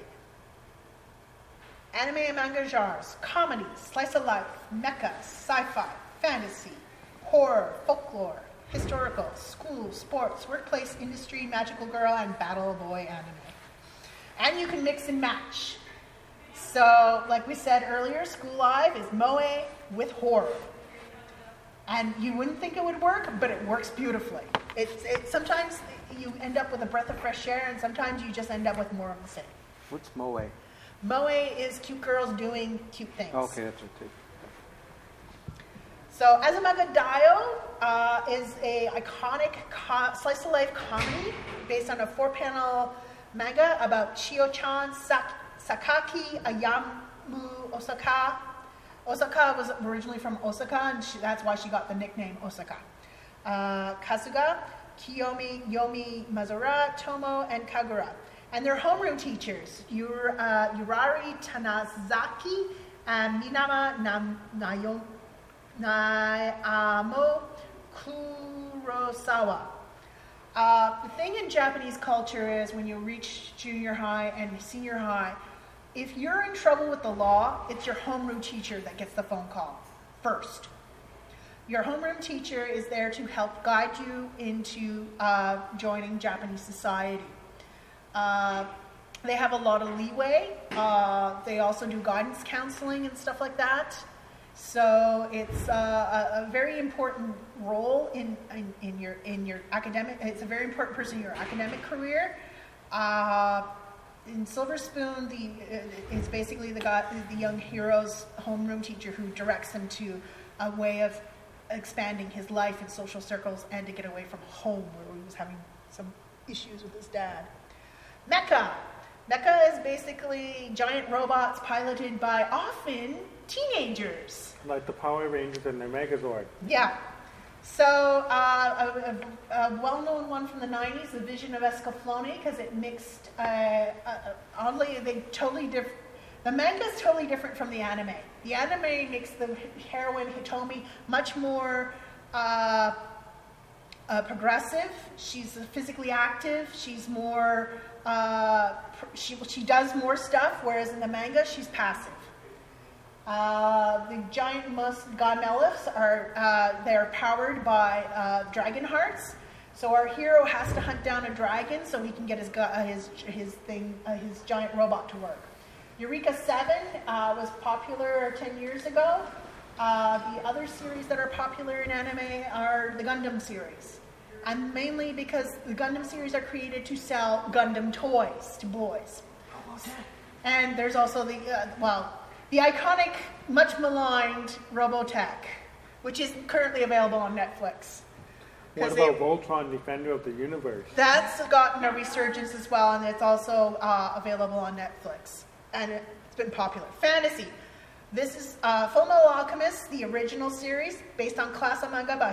Speaker 1: Anime and manga genres: comedy, slice of life, mecha, sci-fi, fantasy, horror, folklore, historical, school, sports, workplace, industry, magical girl, and battle boy anime. And you can mix and match. So, like we said earlier, School Live is moe with horror. And you wouldn't think it would work, but it works beautifully. Sometimes you end up with a breath of fresh air, and sometimes you just end up with more of the same.
Speaker 6: What's moe?
Speaker 1: Moe is cute girls doing cute things.
Speaker 6: Okay, that's what too.
Speaker 1: So, Azumanga Daioh is a iconic slice of life comedy based on a 4-panel manga about Chio-chan Sakaki Ayamu Osaka. Osaka was originally from Osaka, and that's why she got the nickname Osaka. Kasuga, Kiyomi, Yomi, Mazura, Tomo, and Kagura. And their homeroom teachers, Yurari Tanazaki and Minama Nayamo Kurosawa. The thing in Japanese culture is when you reach junior high and senior high, if you're in trouble with the law, it's your homeroom teacher that gets the phone call first. Your homeroom teacher is there to help guide you into joining Japanese society. They have a lot of leeway. They also do guidance counseling and stuff like that. So it's a very important role in your academic. It's a very important person in your academic career. In Silver Spoon, it's basically the young hero's homeroom teacher who directs him to a way of expanding his life in social circles and to get away from home, where he was having some issues with his dad. Mecha. Mecha is basically giant robots piloted by often teenagers.
Speaker 2: Like the Power Rangers and the Megazord.
Speaker 1: Yeah. So, a well-known one from the 90s, The Vision of Escaflowne, because it mixed, oddly, they totally different. The manga is totally different from the anime. The anime makes the heroine, Hitomi, much more progressive. She's physically active. She's more, she does more stuff, whereas in the manga, she's passive. The giant Gameliths they're powered by dragon hearts. So our hero has to hunt down a dragon so he can get his giant robot to work. Eureka 7 was popular 10 years ago. The other series that are popular in anime are the Gundam series. And mainly because the Gundam series are created to sell Gundam toys to boys. And there's also the iconic, much maligned Robotech, which is currently available on Netflix.
Speaker 2: What about Voltron, Defender of the Universe?
Speaker 1: That's gotten a resurgence as well, and it's also available on Netflix. And it's been popular. Fantasy. This is Fullmetal Alchemist, the original series, based on classic manga by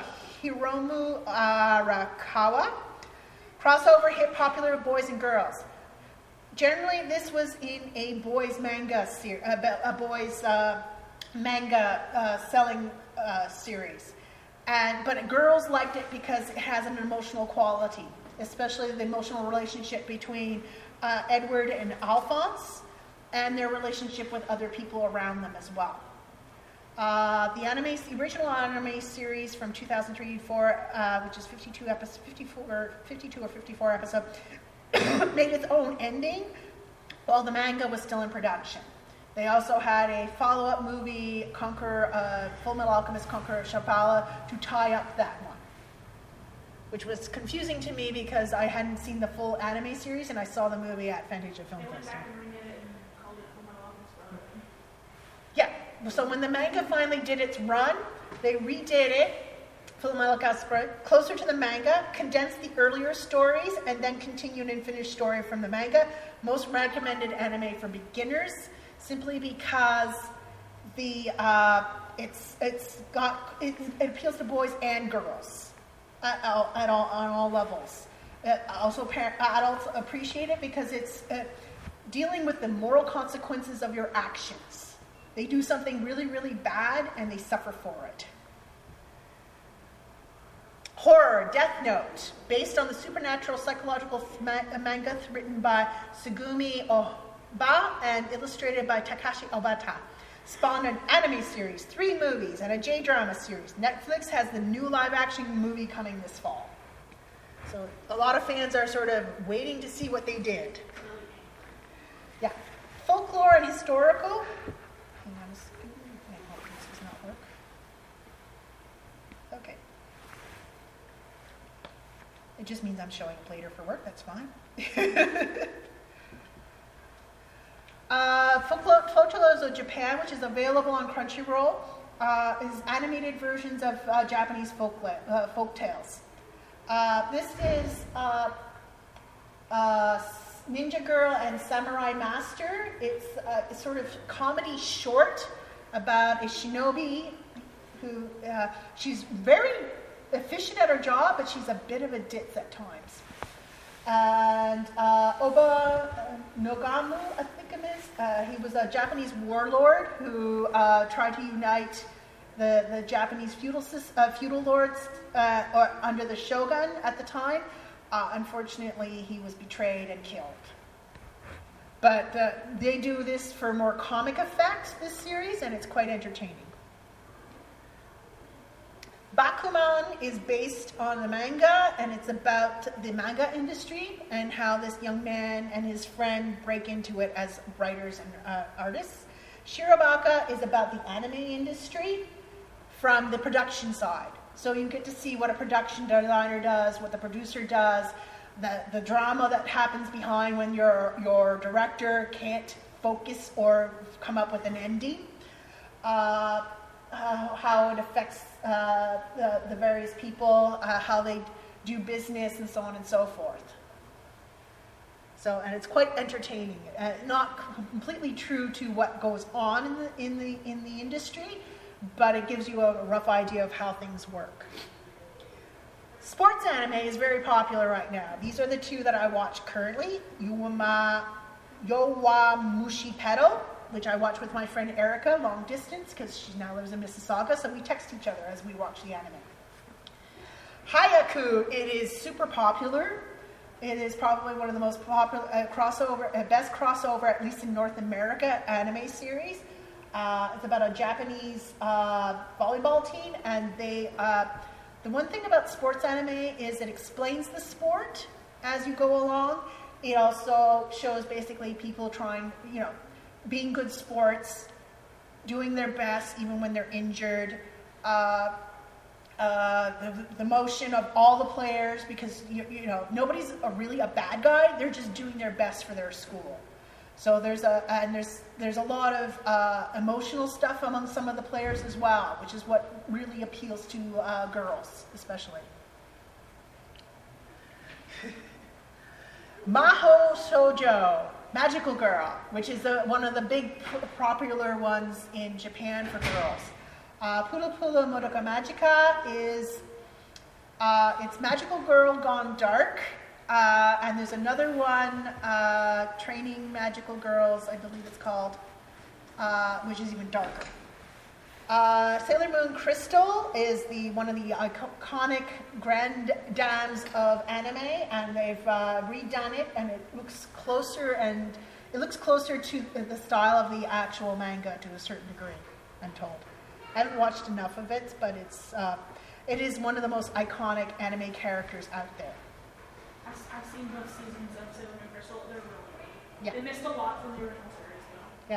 Speaker 1: Hiromu Arakawa. Crossover hit popular with boys and girls. generally, this was in a boys' manga manga selling series, but girls liked it because it has an emotional quality, especially the emotional relationship between Edward and Alphonse, and their relationship with other people around them as well. The original anime series from 2003-4, which is 52 or 54 episodes, made its own ending while the manga was still in production. They also had a follow-up movie, Full Metal Alchemist Conqueror Shambhala, to tie up that one, which was confusing to me because I hadn't seen the full anime series and I saw the movie at Fantasia Film
Speaker 7: They went
Speaker 1: Festival.
Speaker 7: back and remade it and called it Full Metal Alchemist Brotherhood.
Speaker 1: Yeah, so when the manga finally did its run, they redid it, Full Metal Alchemist closer to the manga, condensed the earlier stories, and then continued and finished story from the manga. Most recommended anime for beginners, simply because it appeals to boys and girls on all levels. Also, adults appreciate it because it's dealing with the moral consequences of your actions. They do something really, really bad, and they suffer for it. Horror, Death Note, based on the supernatural psychological manga written by Tsugumi Ohba and illustrated by Takashi Obata. Spawned an anime series, 3 movies, and a J-drama series. Netflix has the new live-action movie coming this fall. So a lot of fans are sort of waiting to see what they did. Yeah. Folklore and historical. Hang on a second. I hope this does not work. Okay. It just means I'm showing up later for work. That's fine. Folklore of Japan, which is available on Crunchyroll, is animated versions of Japanese folk tales. This is Ninja Girl and Samurai Master. It's a sort of comedy short about a shinobi who she's very efficient at her job, but she's a bit of a ditz at times. And Oba Nogamu, I think it is, he was a Japanese warlord who tried to unite the Japanese feudal lords under the shogun at the time. Unfortunately, he was betrayed and killed. But they do this for more comic effect, this series, and it's quite entertaining. Bakuman is based on the manga, and it's about the manga industry and how this young man and his friend break into it as writers and artists. Shirobaka is about the anime industry from the production side. So you get to see what a production designer does, what the producer does, the drama that happens behind when your director can't focus or come up with an ending. How it affects the various people, how they do business, and so on and so forth. So, and it's quite entertaining. Not completely true to what goes on in the industry, but it gives you a rough idea of how things work. Sports anime is very popular right now. These are the 2 that I watch currently: Yowamushi Pedal, which I watch with my friend Erica, long distance, because she now lives in Mississauga, so we text each other as we watch the anime. Hayaku, it is super popular. It is probably one of the most popular best crossover, at least in North America, anime series. It's about a Japanese volleyball team, and the one thing about sports anime is it explains the sport as you go along. It also shows basically people trying, being good sports, doing their best even when they're injured, the motion of all the players, because nobody's really a bad guy. They're just doing their best for their school. So there's a lot of emotional stuff among some of the players as well, which is what really appeals to girls, especially. Mahou Shoujo, Magical Girl, which is one of the big popular ones in Japan for girls. Pulu Pulu Madoka Magica is it's Magical Girl gone dark, And there's another one, Training Magical Girls, I believe it's called, which is even darker. Sailor Moon Crystal is one of the iconic grand dames of anime, and they've redone it, and it looks closer to the style of the actual manga to a certain degree, I'm told. I haven't watched enough of it, but it is one of the most iconic anime characters out there.
Speaker 7: I've seen both seasons of Sailor Moon Crystal. They're really good.
Speaker 1: Yeah.
Speaker 7: They missed a lot from the original series, though.
Speaker 1: Yeah.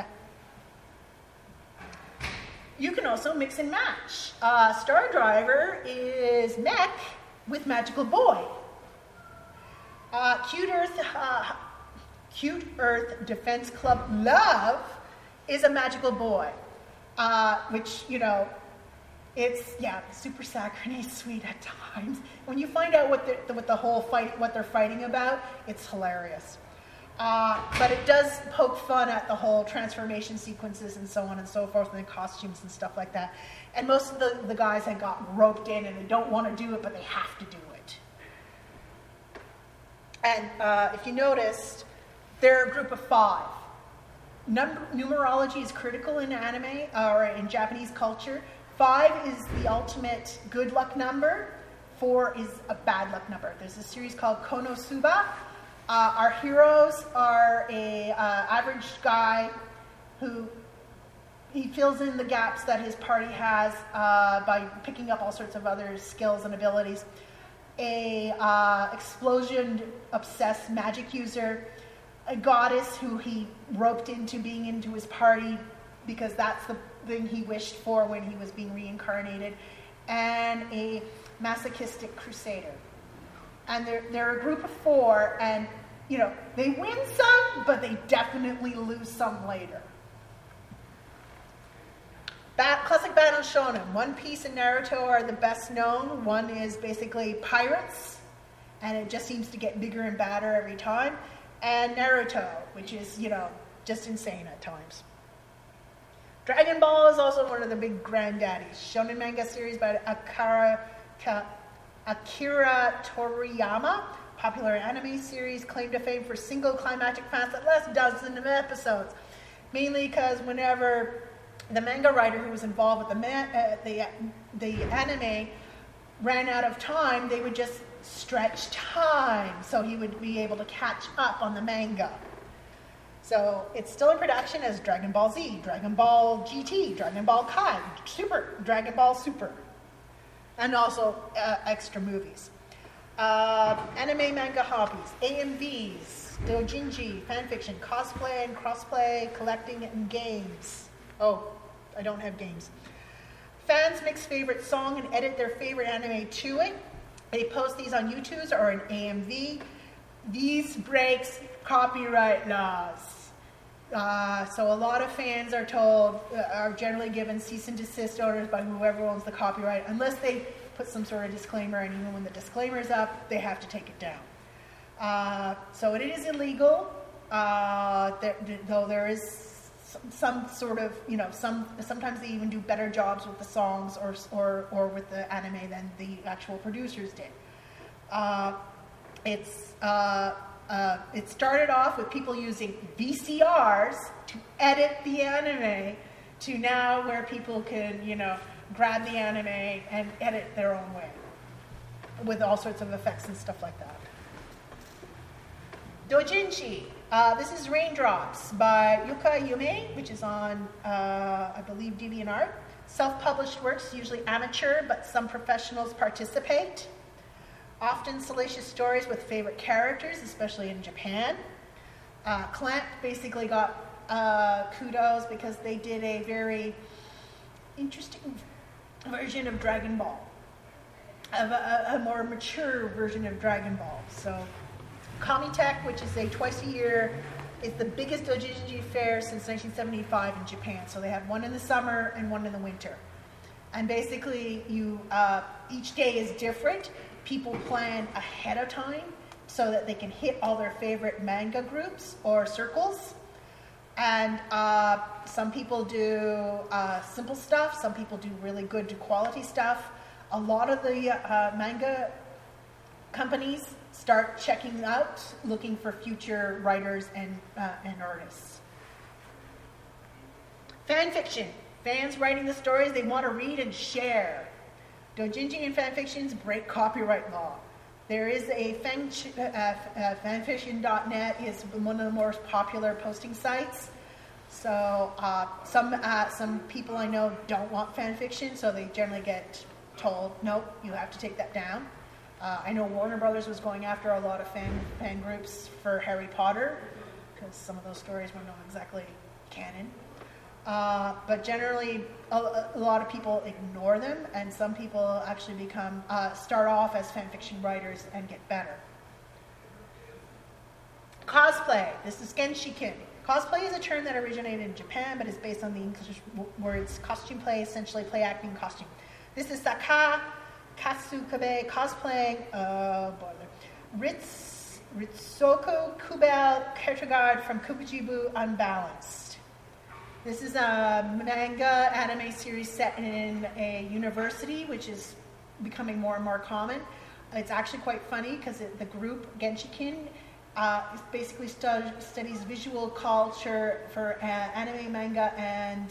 Speaker 1: You can also mix and match. Star Driver is mech with Magical Boy. Cute Earth Defense Club Love is a Magical Boy, which, it's super saccharine, sweet at times. When you find out what they're fighting about, it's hilarious. But it does poke fun at the whole transformation sequences and so on and so forth, and the costumes and stuff like that. And most of the guys had got roped in, and they don't want to do it, but they have to do it. And if you noticed, they're a group of 5. Numerology is critical in anime or in Japanese culture. 5 is the ultimate good luck number. 4 is a bad luck number. There's a series called Konosuba. Our heroes are a average guy who he fills in the gaps that his party has by picking up all sorts of other skills and abilities. A explosion-obsessed magic user, a goddess who he roped into being into his party because that's the thing he wished for when he was being reincarnated, and a masochistic crusader. And they're a group of 4, and, they win some, but they definitely lose some later. Classic Battle Shonen. One Piece and Naruto are the best known. One is basically pirates, and it just seems to get bigger and badder every time. And Naruto, which is, just insane at times. Dragon Ball is also one of the big granddaddies. Shonen manga series by Akira Toriyama. Popular anime series claimed to fame for single climactic fans that last dozens of episodes. Mainly because whenever the manga writer who was involved with the anime ran out of time, they would just stretch time so he would be able to catch up on the manga. So it's still in production as Dragon Ball Z, Dragon Ball GT, Dragon Ball Kai, Super, Dragon Ball Super, and also extra movies. Anime manga hobbies, AMVs, doujinshi, fanfiction, cosplay and crossplay, collecting, and games. Oh, I don't have games. Fans mix favorite song and edit their favorite anime to it. They post these on YouTube or an AMV. These breaks copyright laws. So a lot of fans are generally given cease and desist orders by whoever owns the copyright, unless they put some sort of disclaimer, and even when the disclaimer is up, they have to take it down. So it is illegal, though there is some sort of, sometimes they even do better jobs with the songs or with the anime than the actual producers did. It started off with people using VCRs to edit the anime to now where people can, grab the anime and edit their own way with all sorts of effects and stuff like that. Doujinshi. This is Raindrops by Yuka Yume, which is on, I believe, DeviantArt. Self-published works, usually amateur, but some professionals participate. Often salacious stories with favorite characters, especially in Japan. Clamp basically got kudos because they did a very interesting version of Dragon Ball, a more mature version of Dragon Ball. So Comitech, which is a twice a year, is the biggest doujinshi fair since 1975 in Japan. So they have one in the summer and one in the winter. And basically, each day is different. People plan ahead of time so that they can hit all their favorite manga groups or circles. And some people do simple stuff. Some people do really good quality stuff. A lot of the manga companies start checking out, looking for future writers and artists. Fan fiction. Fans writing the stories they want to read and share. Doujinshi and fanfictions break copyright law. There is a fanfiction.net is one of the most popular posting sites. So some people I know don't want fanfiction, so they generally get told, nope, you have to take that down. I know Warner Brothers was going after a lot of fan groups for Harry Potter, because some of those stories were not exactly canon. But generally, a lot of people ignore them, and some people actually start off as fan fiction writers and get better. Cosplay. This is Genshiken. Cosplay is a term that originated in Japan, but is based on the English words costume play, essentially play acting costume. This is Saka Katsukabe cosplaying Ritsuko Kubel Kertogard from Kubujibu Unbalanced. This is a manga anime series set in a university, which is becoming more and more common. It's actually quite funny because the group Genshiken basically studies visual culture for anime, manga, and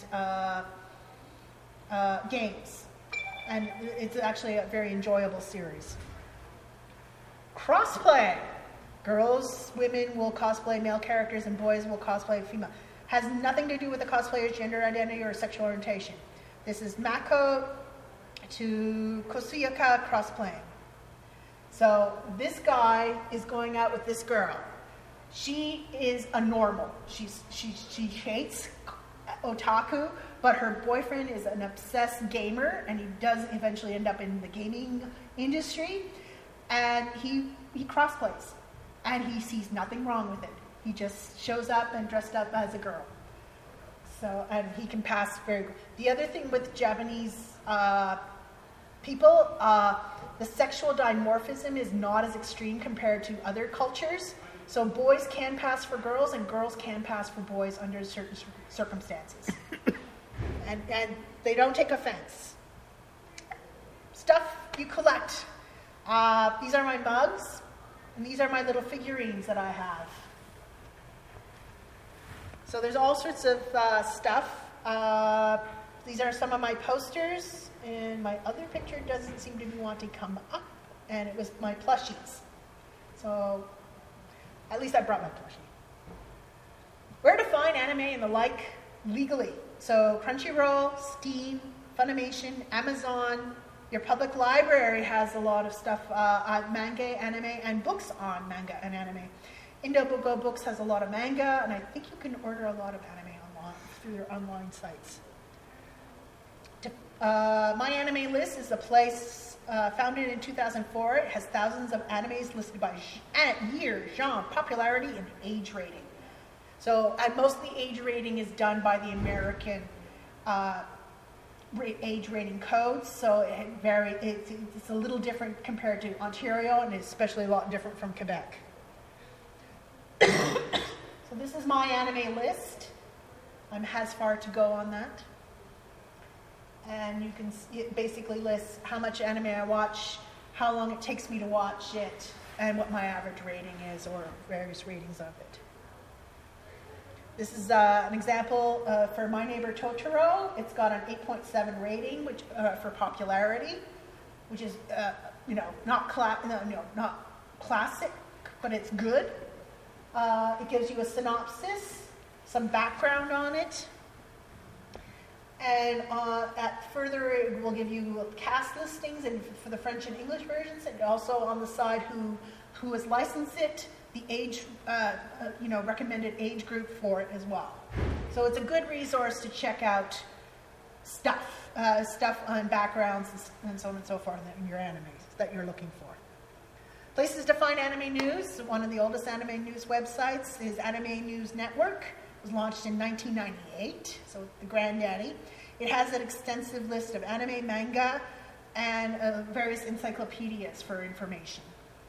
Speaker 1: games. And it's actually a very enjoyable series. Crossplay. Girls, women will cosplay male characters and boys will cosplay female. Has nothing to do with the cosplayer's gender identity or sexual orientation. This is Mako to Kosuyaka crossplaying. So this guy is going out with this girl. She is a normal. She hates otaku, but her boyfriend is an obsessed gamer, and he does eventually end up in the gaming industry. And he crossplays, and he sees nothing wrong with it. He just shows up and dressed up as a girl. So, and he can pass very good. The other thing with Japanese people, the sexual dimorphism is not as extreme compared to other cultures. So boys can pass for girls and girls can pass for boys under certain circumstances. and they don't take offense. Stuff you collect. These are my mugs, and these are my little figurines that I have. So there's all sorts of stuff. These are some of my posters, and my other picture doesn't seem to be wanting to come up, and it was my plushies. So at least I brought my plushie. Where to find anime and the like legally. So Crunchyroll, Steam, Funimation, Amazon. Your public library has a lot of stuff, manga, anime, and books on manga and anime. Indiegogo Books has a lot of manga, and I think you can order a lot of anime online through their online sites. My Anime List is a place founded in 2004. It has thousands of animes listed by year, genre, popularity, and age rating. So most of the age rating is done by the American age rating codes, so it's a little different compared to Ontario, and especially a lot different from Quebec. So this is my anime list. Has far to go on that. And you can it basically lists how much anime I watch, how long it takes me to watch it, and what my average rating is, or various ratings of it. This is an example for My Neighbor Totoro. It's got an 8.7 rating, which for popularity, which is not classic, but it's good. It gives you a synopsis, some background on it, and further it will give you cast listings and for the French and English versions, and also on the side who has licensed it, the age, recommended age group for it as well. So it's a good resource to check out stuff on backgrounds and so on and so forth in your animes that you're looking for. Places to find anime news. One of the oldest anime news websites is Anime News Network. It was launched in 1998, so the granddaddy. It has an extensive list of anime, manga, and various encyclopedias for information.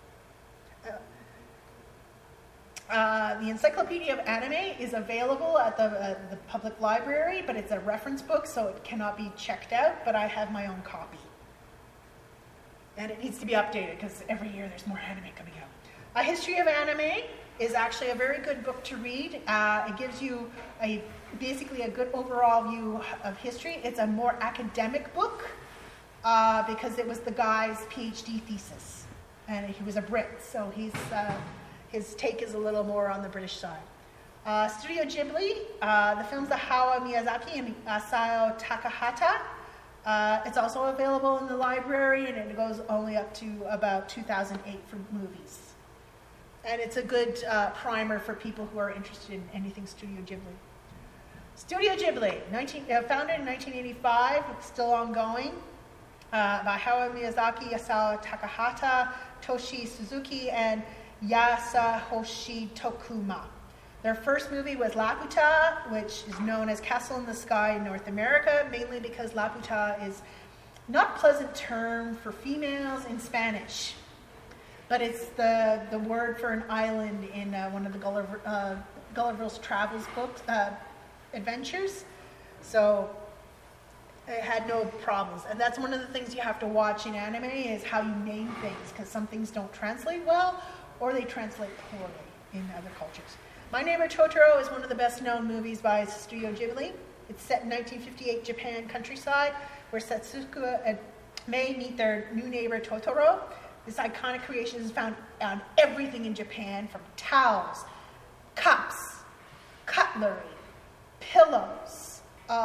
Speaker 1: The Encyclopedia of Anime is available at the public library, but it's a reference book, so it cannot be checked out, but I have my own copy. And it needs to be updated, because every year there's more anime coming out. A History of Anime is actually a very good book to read. It gives you basically a good overall view of history. It's a more academic book because it was the guy's PhD thesis, and he was a Brit, so his take is a little more on the British side. Studio Ghibli, the films of Hayao Miyazaki and Isao Takahata. It's also available in the library, and it goes only up to about 2008 for movies. And it's a good primer for people who are interested in anything Studio Ghibli. Studio Ghibli, founded in 1985, it's still ongoing, by Hayao Miyazaki, Isao Takahata, Toshi Suzuki, and Masayoshi Tokuma. Their first movie was Laputa, which is known as Castle in the Sky in North America, mainly because Laputa is not a pleasant term for females in Spanish, but it's the word for an island in one of the Gulliver's Travels books, adventures. So it had no problems. And that's one of the things you have to watch in anime is how you name things, because some things don't translate well, or they translate poorly in other cultures. My Neighbor Totoro is one of the best-known movies by Studio Ghibli. It's set in 1958 Japan countryside, where Setsuko and Mei meet their new neighbor Totoro. This iconic creation is found on everything in Japan, from towels, cups, cutlery, pillows,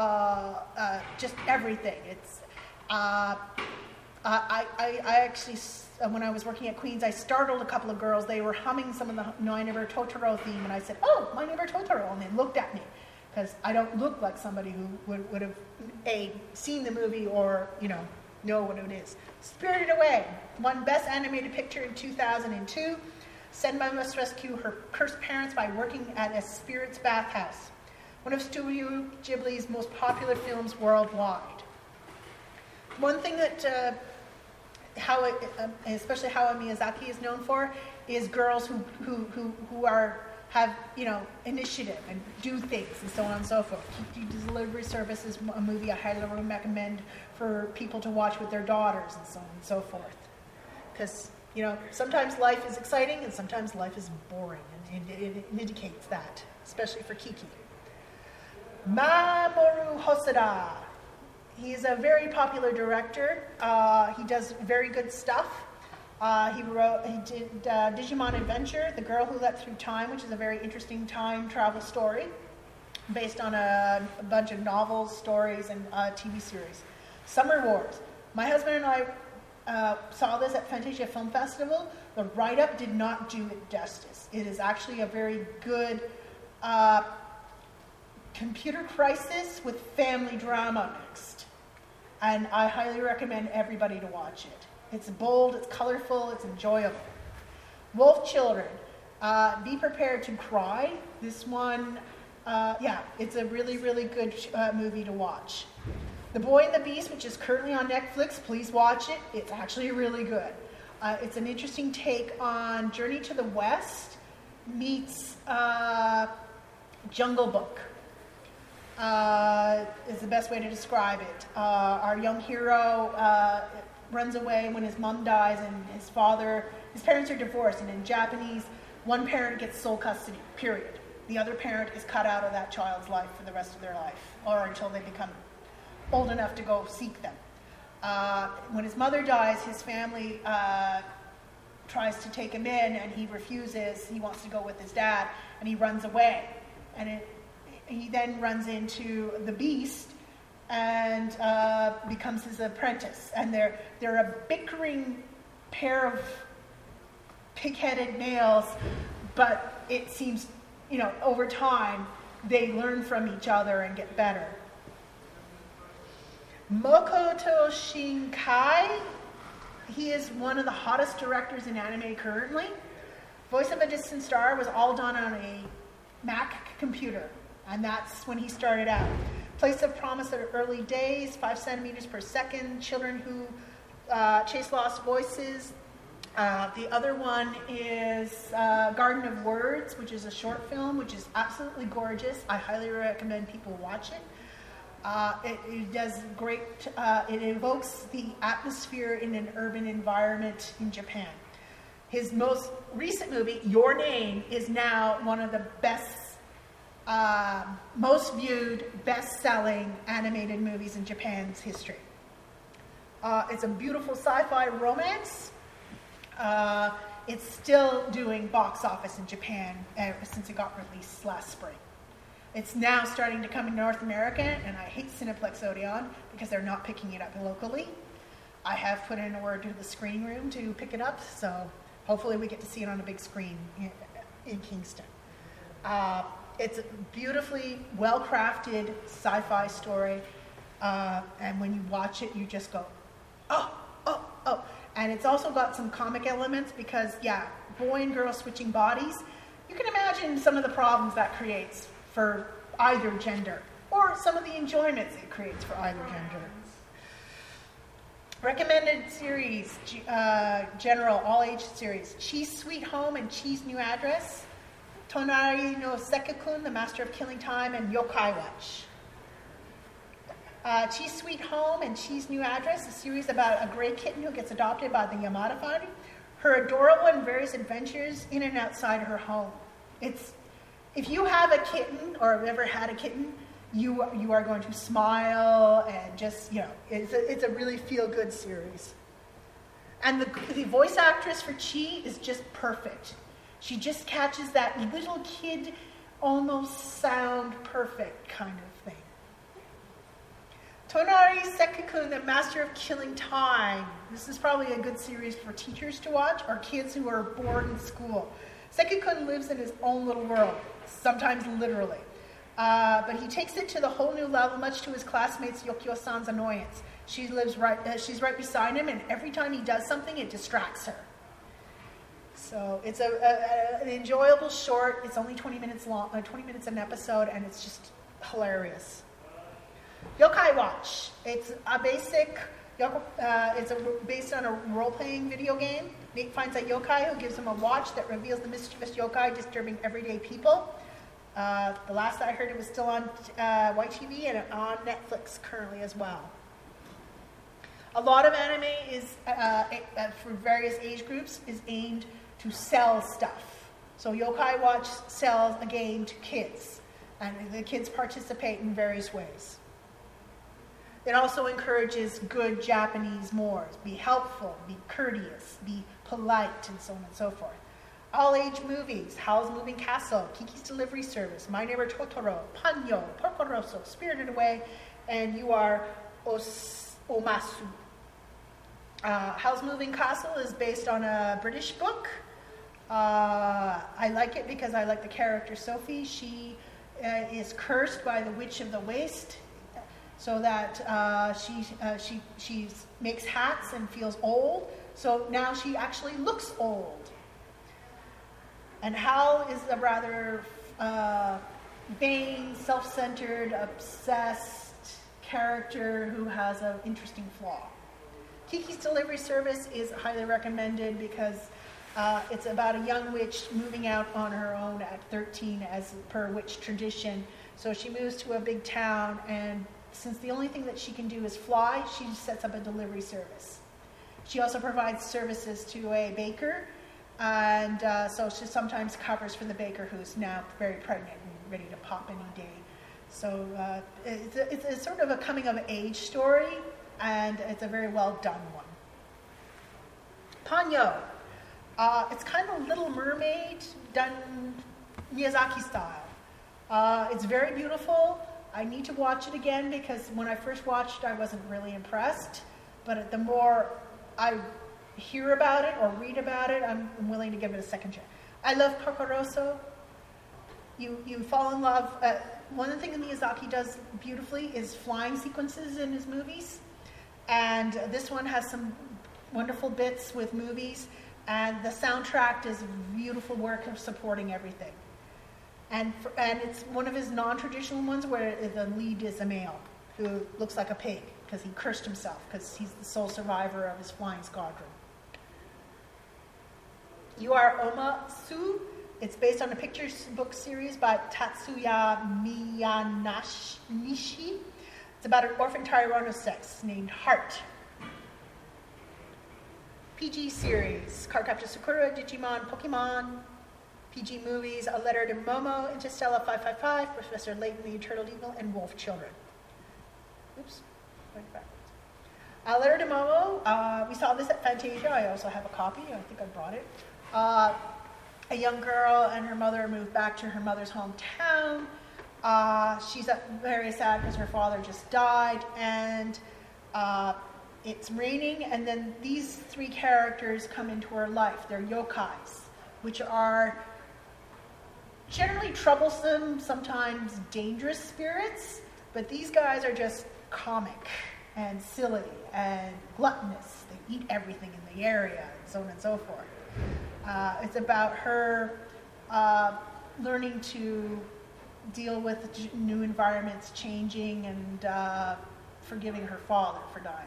Speaker 1: just everything. It's I actually, when I was working at Queens, I startled a couple of girls. They were humming some of the My Neighbor Totoro theme, and I said, "Oh, My Neighbor Totoro," and they looked at me because I don't look like somebody who would have seen the movie or know what it is. Spirited Away won Best Animated Picture in 2002. Senbei must rescue her cursed parents by working at a spirit's bathhouse. One of Studio Ghibli's most popular films worldwide. One thing that especially Hayao Miyazaki is known for is girls who have initiative and do things and so on and so forth. Kiki Delivery Service is a movie I highly recommend for people to watch with their daughters and so on and so forth. Because sometimes life is exciting and sometimes life is boring, and it indicates that, especially for Kiki. Mamoru Hosoda. He's a very popular director. He does very good stuff. He did Digimon Adventure, The Girl Who Leapt Through Time, which is a very interesting time travel story based on a bunch of novels, stories, and TV series. Summer Wars. My husband and I saw this at Fantasia Film Festival. The write-up did not do it justice. It is actually a very good computer crisis with family drama mixed. And I highly recommend everybody to watch it. It's bold, it's colorful, it's enjoyable. Wolf Children. Be prepared to cry. This one, it's a really, really good movie to watch. The Boy and the Beast, which is currently on Netflix, please watch it. It's actually really good. It's an interesting take on Journey to the West meets Jungle Book. Is the best way to describe it. Our young hero runs away when his mom dies, and his parents are divorced, and in Japanese, one parent gets sole custody, period. The other parent is cut out of that child's life for the rest of their life, or until they become old enough to go seek them. When his mother dies, his family tries to take him in, and he refuses. He wants to go with his dad, and he runs away. And he then runs into the Beast and becomes his apprentice. And they're a bickering pair of pig-headed males, but it seems, over time, they learn from each other and get better. Makoto Shinkai, he is one of the hottest directors in anime currently. Voice of a Distant Star was all done on a Mac computer, and that's when he started out. Place of Promise at early days, 5 centimeters per second, Children Who Chase Lost Voices. The other one is Garden of Words, which is a short film, which is absolutely gorgeous. I highly recommend people watch it. It does great, it evokes the atmosphere in an urban environment in Japan. His most recent movie, Your Name, is now one of the best, most viewed, best-selling animated movies in Japan's history. It's a beautiful sci-fi romance. It's still doing box office in Japan ever since it got released last spring. It's now starting to come in North America, and I hate Cineplex Odeon because they're not picking it up locally. I have put in a word to the screening room to pick it up, so hopefully we get to see it on a big screen in Kingston. It's a beautifully well-crafted sci-fi story, and when you watch it, you just go, oh, oh, oh. And it's also got some comic elements because, yeah, boy and girl switching bodies. You can imagine some of the problems that creates for either gender, or some of the enjoyments it creates for either gender. Recommended series, general, all-age series. Chi's Sweet Home and Chi's New Address. Tonari no Sekikun, The Master of Killing Time, and Yokai Watch. Chi's Sweet Home and Chi's New Address, a series about a gray kitten who gets adopted by the Yamada family. Her adorable and various adventures in and outside her home. If you have a kitten or have ever had a kitten, you are going to smile and just, it's a really feel-good series. And the voice actress for Chi is just perfect. She just catches that little kid almost sound perfect kind of thing. Tonari Sekikun, The Master of Killing Time. This is probably a good series for teachers to watch or kids who are bored in school. Sekikun lives in his own little world, sometimes literally. But he takes it to the whole new level, much to his classmates Yokio-san's annoyance. She's right beside him, and every time he does something, it distracts her. So it's an enjoyable short. It's only 20 minutes long, 20 minutes an episode, and it's just hilarious. Yokai Watch. It's a basic. Based on a role-playing video game. Nate finds a yokai who gives him a watch that reveals the mischievous yokai disturbing everyday people. The last I heard, it was still on YTV and on Netflix currently as well. A lot of anime is, for various age groups, is aimed to sell stuff. So Yokai Watch sells a game to kids, and the kids participate in various ways. It also encourages good Japanese mores. Be helpful, be courteous, be polite, and so on and so forth. All-age movies, Howl's Moving Castle, Kiki's Delivery Service, My Neighbor Totoro, Ponyo, Porco Rosso, Spirited Away, and You Are Omasu. Howl's Moving Castle is based on a British book. I like it because I like the character Sophie. She is cursed by the Witch of the Waste, so that she makes hats and feels old. So now she actually looks old. And Hal is a rather vain, self-centered, obsessed character who has an interesting flaw. Kiki's Delivery Service is highly recommended because it's about a young witch moving out on her own at 13 as per witch tradition. So she moves to a big town, and since the only thing that she can do is fly, she sets up a delivery service. She also provides services to a baker, and so she sometimes covers for the baker who's now very pregnant and ready to pop any day. So it's a sort of a coming-of-age story, and it's a very well-done one. Ponyo. It's kind of Little Mermaid done Miyazaki style. It's very beautiful. I need to watch it again because when I first watched, I wasn't really impressed. But the more I hear about it or read about it, I'm willing to give it a second chance. I love Porco Rosso. You fall in love. One of the things Miyazaki does beautifully is flying sequences in his movies. And this one has some wonderful bits with movies. And the soundtrack does beautiful work of supporting everything. And it's one of his non-traditional ones where the lead is a male who looks like a pig because he cursed himself because he's the sole survivor of his flying squadron. You Are Omasu. It's based on a picture book series by Tatsuya Miyanishi. It's about an orphan Tyrannosaurus named Heart. PG series. Cardcaptor Sakura, Digimon, Pokemon, PG movies, A Letter to Momo, Interstellar 555, Professor Layton, The Eternal Evil, and Wolf Children. Oops, went backwards. A Letter to Momo, we saw this at Fantasia. I also have a copy. I think I brought it. A young girl and her mother moved back to her mother's hometown. She's very sad because her father just died, and it's raining, and then these three characters come into her life. They're yokais, which are generally troublesome, sometimes dangerous spirits, but these guys are just comic and silly and gluttonous. They eat everything in the area, and so on and so forth. It's about her learning to deal with new environments changing and forgiving her father for dying.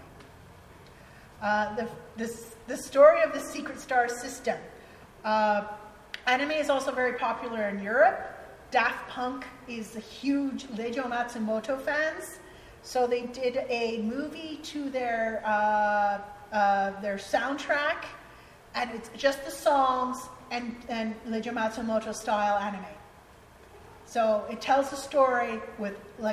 Speaker 1: The story of the Secret Star system. Anime is also very popular in Europe. Daft Punk is a huge Leiji Matsumoto fans, so they did a movie to their soundtrack, and it's just the songs and Leiji Matsumoto style anime. So it tells the story with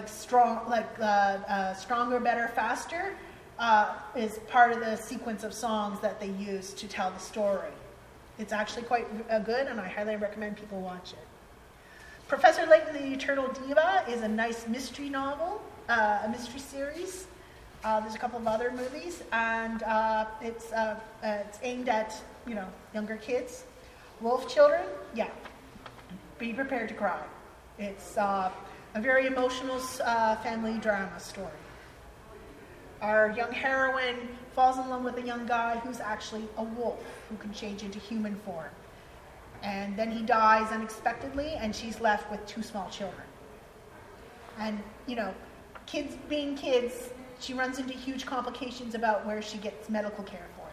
Speaker 1: stronger, better, faster is part of the sequence of songs that they use to tell the story. It's actually quite good, and I highly recommend people watch it. Professor Layton, The Eternal Diva is a nice mystery novel, a mystery series. There's a couple of other movies, and it's aimed at younger kids. Wolf Children, yeah, be prepared to cry. It's a very emotional family drama story. Our young heroine falls in love with a young guy who's actually a wolf who can change into human form. And then he dies unexpectedly, and she's left with two small children. And, kids being kids, she runs into huge complications about where she gets medical care for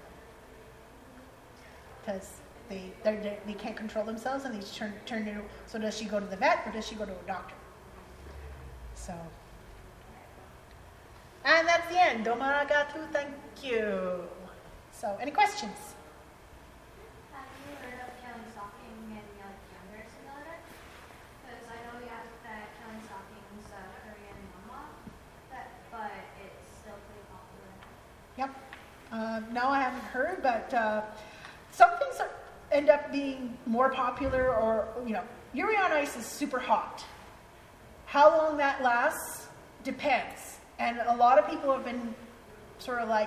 Speaker 1: them. Because they can't control themselves, and they turn into, so does she go to the vet, or does she go to a doctor? So... And that's the end. Domo arigatou, thank you. So, any questions?
Speaker 8: Have you heard of Kelly Stocking and Younger Simulator? Because I know that Kelly Stocking's a Korean manga, but it's still pretty popular.
Speaker 1: Yep. No, I haven't heard, but some things end up being more popular, or, Yuri on Ice is super hot. How long that lasts depends. And a lot of people have been sort of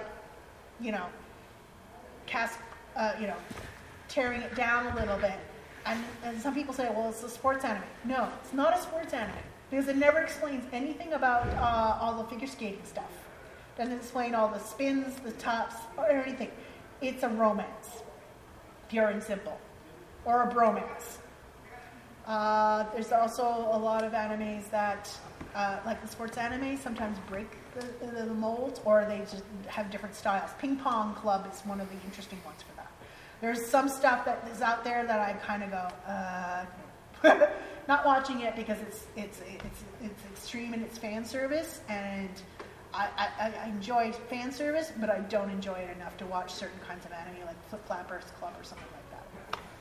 Speaker 1: tearing it down a little bit. And some people say, well, it's a sports anime. No, it's not a sports anime. Because it never explains anything about all the figure skating stuff. Doesn't explain all the spins, the tops, or anything. It's a romance. Pure and simple. Or a bromance. There's also a lot of animes that, like the sports anime, sometimes break the mold, or they just have different styles. Ping Pong Club is one of the interesting ones for that. There's some stuff that is out there that I kind of go, not watching it because it's extreme in its fan service, and I enjoy fan service, but I don't enjoy it enough to watch certain kinds of anime like Flip Flappers Club or something like that.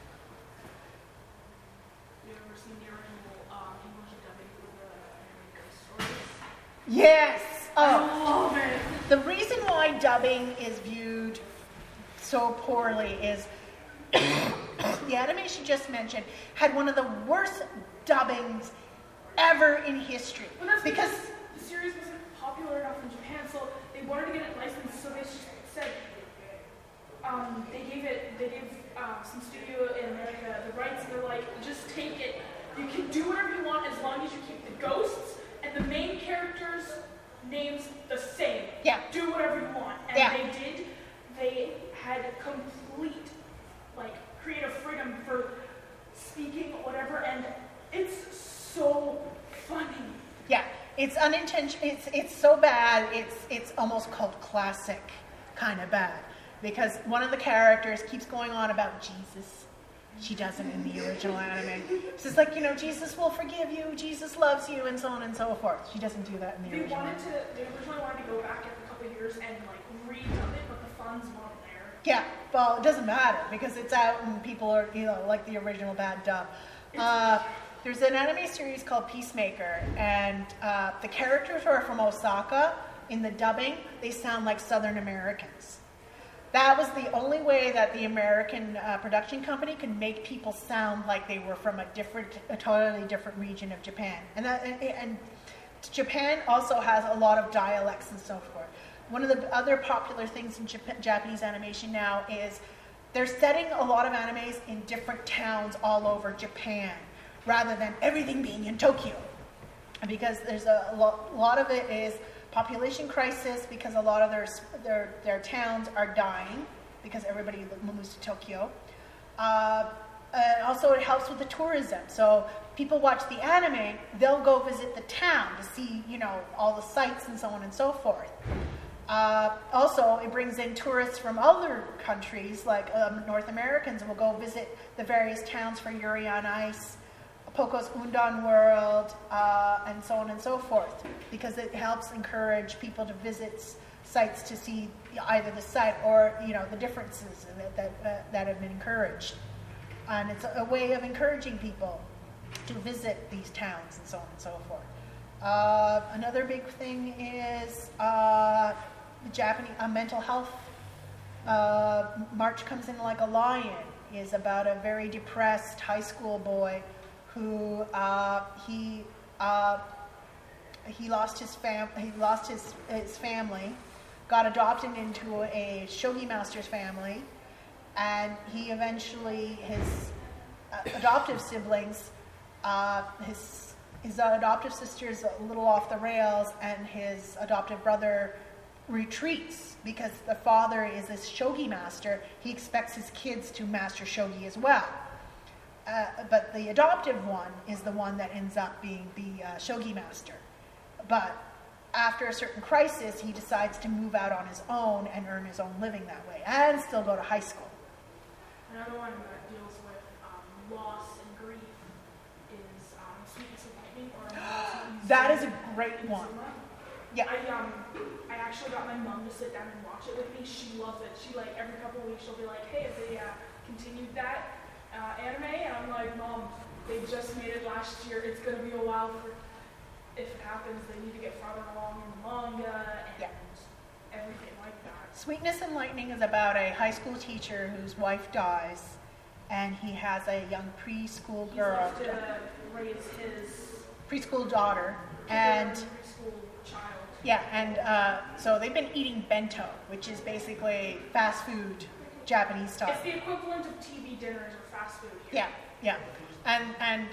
Speaker 7: You ever seen the original English dubbing for the anime Ghost Stories?
Speaker 1: Yes!
Speaker 7: I love it!
Speaker 1: The reason why dubbing is viewed so poorly is the anime she just mentioned had one of the worst dubbings ever in history.
Speaker 7: Well, that's because the series wasn't popular enough in Japan, so they wanted to get it licensed, so they said they gave some studio in America the rights, and they're like, just take it. You can do whatever you want as long as you keep the ghosts and the main characters' names the same.
Speaker 1: Yeah.
Speaker 7: Do whatever you want. And
Speaker 1: yeah.
Speaker 7: they did. They had complete, creative freedom for speaking whatever, and it's so funny.
Speaker 1: Yeah. It's unintentional. It's so bad. It's almost called classic kind of bad, because one of the characters keeps going on about Jesus. She doesn't in the original anime. It's just like, Jesus will forgive you, Jesus loves you, and so on and so forth. She doesn't do that in the original.
Speaker 7: They originally wanted to go back in a couple of years and redub it, but the funds weren't there.
Speaker 1: Yeah. Well, it doesn't matter because it's out and people are, like the original bad dub. There's an anime series called Peacemaker, and the characters who are from Osaka in the dubbing, they sound like Southern Americans. That was the only way that the American production company could make people sound like they were from a totally different region of Japan. And Japan also has a lot of dialects and so forth. One of the other popular things in Japanese animation now is they're setting a lot of animes in different towns all over Japan, rather than everything being in Tokyo. Because there's a lot of it is population crisis, because a lot of their towns are dying because everybody moves to Tokyo. Also, it helps with the tourism. So people watch the anime, they'll go visit the town to see, all the sights and so on and so forth. Also, it brings in tourists from other countries, like North Americans will go visit the various towns for Yuri on Ice, Poco's Undan World, and so on and so forth, because it helps encourage people to visit sites to see either the site or the differences that have been encouraged. And it's a way of encouraging people to visit these towns and so on and so forth. Another big thing is the Japanese mental health. March Comes In Like a Lion is about a very depressed high school boy who he lost his family, got adopted into a shogi master's family, and he eventually his adoptive siblings, his adoptive sister's a little off the rails, and his adoptive brother retreats because the father is a shogi master. He expects his kids to master shogi as well. But the adoptive one is the one that ends up being the shogi master. But after a certain crisis, he decides to move out on his own and earn his own living that way, and still go to high school.
Speaker 7: Another one that deals with loss and grief is Sweetness and Lightning.
Speaker 1: That is a great one. Yeah.
Speaker 7: I actually got my mom to sit down and watch it with me. She loves it. She every couple of weeks she'll be like, "Hey, have they continued that anime?" And I'm like, "Mom, they just made it last year. It's gonna be a while for if it happens. They need to get farther along in the manga and everything like that."
Speaker 1: Sweetness and Lightning is about a high school teacher whose wife dies, and he has a young preschool girl.
Speaker 7: He's left to raise his
Speaker 1: preschool daughter, and
Speaker 7: preschool child.
Speaker 1: Yeah, and so they've been eating bento, which is basically fast food, Japanese style.
Speaker 7: It's the equivalent of TV dinners or fast food here.
Speaker 1: Yeah. And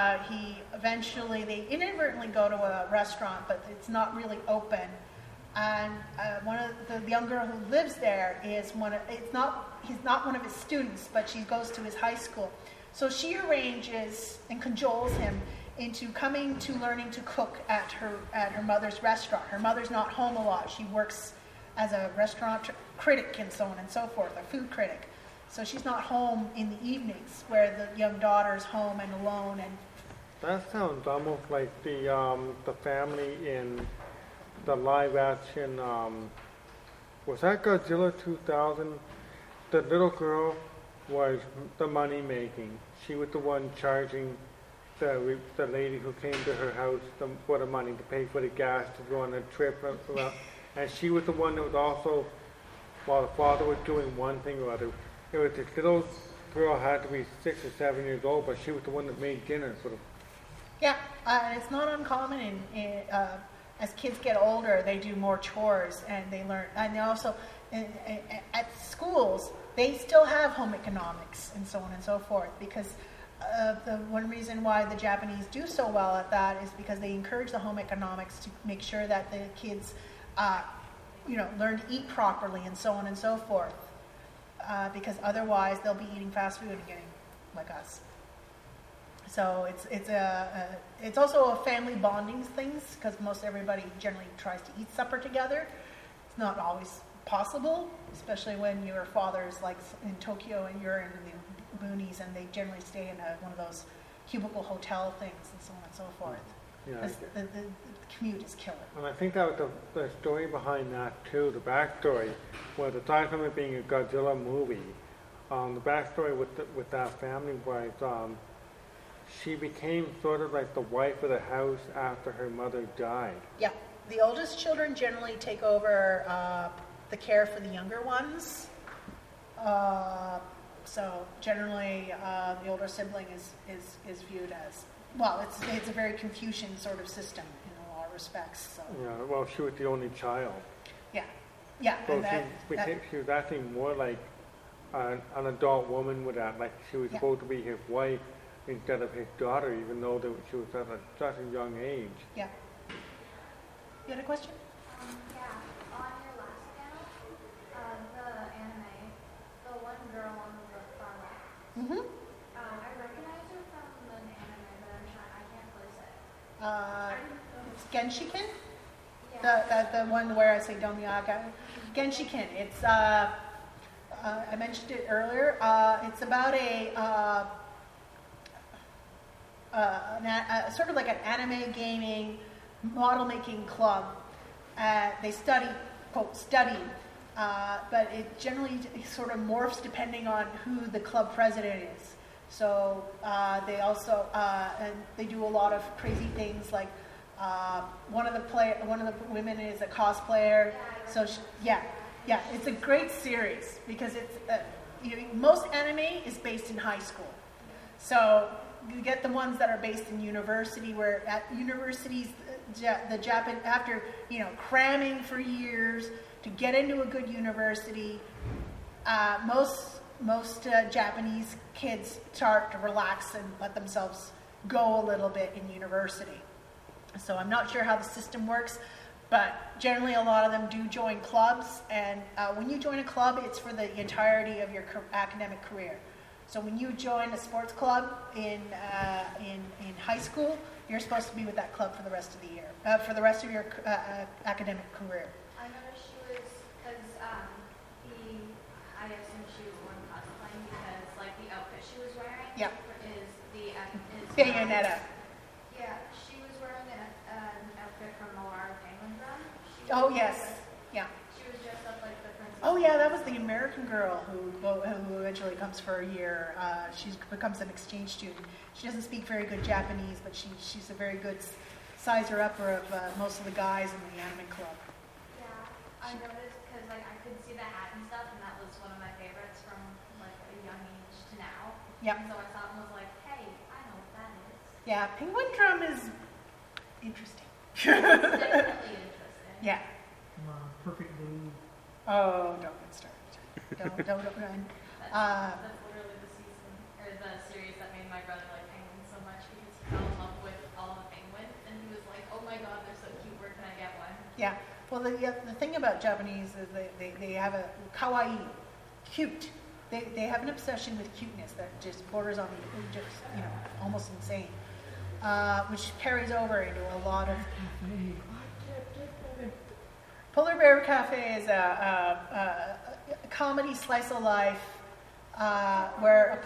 Speaker 1: they inadvertently go to a restaurant, but it's not really open. And one of the young girl who lives there is he's not one of his students, but she goes to his high school. So she arranges and cajoles him into coming to learning to cook at her mother's restaurant. Her mother's not home a lot. She works as a restaurant critic and so on and so forth, a food critic. So she's not home in the evenings, where the young daughter's home and alone. And
Speaker 2: that sounds almost like the family in the live action. Was that Godzilla 2000? The little girl was the money making. She was the one charging the lady who came to her house for the money to pay for the gas to go on a trip around. And she was the one that was also, while the father was doing one thing or other, it was this little girl had to be 6 or 7 years old, but she was the one that made dinner for them.
Speaker 1: Yeah, and it's not uncommon as kids get older, they do more chores and they learn. And they also, at schools, they still have home economics and so on and so forth, because the one reason why the Japanese do so well at that is because they encourage the home economics to make sure that the kids, learn to eat properly and so on and so forth. Because otherwise they'll be eating fast food and getting like us. So it's also a family bonding thing, because most everybody generally tries to eat supper together. It's not always possible, especially when your father's like in Tokyo and you're in the boonies, and they generally stay in one of those cubicle hotel things and so on and so forth.
Speaker 2: Yeah,
Speaker 1: 'Cause the commute is killer.
Speaker 2: and I think that was the story behind that too, the backstory, was aside from it being a Godzilla movie, the backstory with that family was she became sort of like the wife of the house after her mother died.
Speaker 1: Yeah, the oldest children generally take over the care for the younger ones. So generally, the older sibling is viewed as, well, it's a very Confucian sort of system in a lot of respects. So.
Speaker 2: Yeah, well, she was the only child.
Speaker 1: Yeah.
Speaker 2: So
Speaker 1: And
Speaker 2: she was actually more like an adult woman with that, like she was
Speaker 1: Yeah.
Speaker 2: supposed to be his wife instead of his daughter, even though she was at such a young age.
Speaker 1: Yeah. You had a question?
Speaker 8: Yeah, on your last panel, the anime, the one girl on the far left,
Speaker 1: Mm-hmm.
Speaker 8: I recognize her from an anime, but I can't place it.
Speaker 1: It's Genshiken?
Speaker 8: Yeah.
Speaker 1: The one where I say Domiaga. Genshiken. It's, I mentioned it earlier. It's about a sort of like an anime gaming model making club. They study, quote, study, but it generally sort of morphs depending on who the club president is. So they also and they do a lot of crazy things, like one of the women is a cosplayer. So it's a great series because it's most anime is based in high school. So you get the ones that are based in university, where at universities, the Japan, after cramming for years to get into a good university, most Japanese kids start to relax and let themselves go a little bit in university. So I'm not sure how the system works, but generally a lot of them do join clubs, and when you join a club, it's for the entirety of your academic career. So when you join a sports club in high school, you're supposed to be with that club for the rest of the year, for the rest of your academic career.
Speaker 8: I noticed she was, because I assume she was the one cosplaying because, like, the outfit she was wearing is
Speaker 1: Bayonetta.
Speaker 8: Yeah, she was wearing an outfit from Moara Penguin Drum.
Speaker 1: Oh yes, yeah.
Speaker 8: She was dressed up like the princess.
Speaker 1: Oh yeah, that was the American girl who eventually comes for a year. She becomes an exchange student. She doesn't speak very good Japanese, but she's a very good sizer-upper of most of the guys in the anime club.
Speaker 8: Yeah, I noticed because I could see the hat and stuff, and that was one of my favorites from like a young age to now.
Speaker 1: Yep.
Speaker 8: And so I saw it and was like, hey, I know what that is.
Speaker 1: Yeah, Penguin Drum is interesting.
Speaker 8: It's definitely interesting.
Speaker 1: Yeah.
Speaker 9: Perfect Blue.
Speaker 1: Oh, don't get started. Don't run.
Speaker 8: That's literally the season or the series that made my brother like penguins so much because he fell in love with all the penguins and he was like, oh my god, they're so cute. Where can I get one?
Speaker 1: Yeah. Well, the thing about Japanese is they have a kawaii, cute. They have an obsession with cuteness that just borders on almost insane, which carries over into a lot of. Polar Bear Cafe is a comedy slice of life where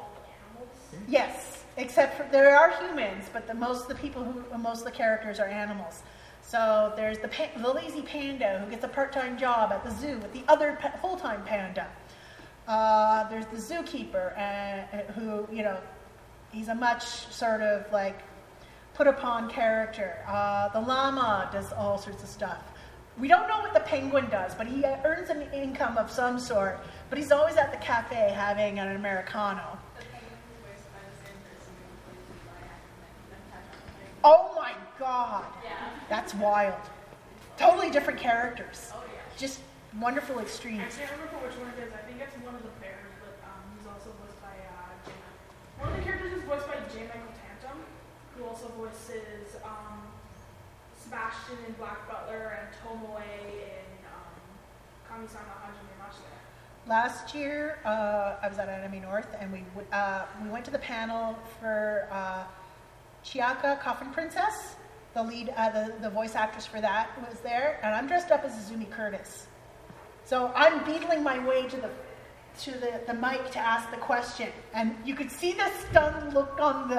Speaker 1: yes, except for there are humans, but most of the characters are animals. So there's the lazy panda who gets a part-time job at the zoo with the other full-time panda. There's the zookeeper who he's a much sort of like put upon character. The llama does all sorts of stuff. We don't know what the penguin does, but he earns an income of some sort. But he's always at the cafe having an Americano.
Speaker 8: The penguin is voiced by the same person who plays the live action.
Speaker 1: Oh my God.
Speaker 8: Yeah.
Speaker 1: That's wild. Totally different characters.
Speaker 8: Oh yeah.
Speaker 1: Just wonderful
Speaker 7: I
Speaker 1: extremes.
Speaker 7: can't remember which one it is. I think it's one of the bears, but he's also voiced by J. One of the characters is voiced by J. Michael Tantum, who also voices Sebastian in Black Butler and Tomoe in Kami-sama Hajime Mashita.
Speaker 1: Last year, I was at Anime North, and we went to the panel for Chiaka Coffin Princess. The lead, the voice actress for that was there, and I'm dressed up as Izumi Curtis. So I'm beetling my way to the mic to ask the question, and you could see the stunned look on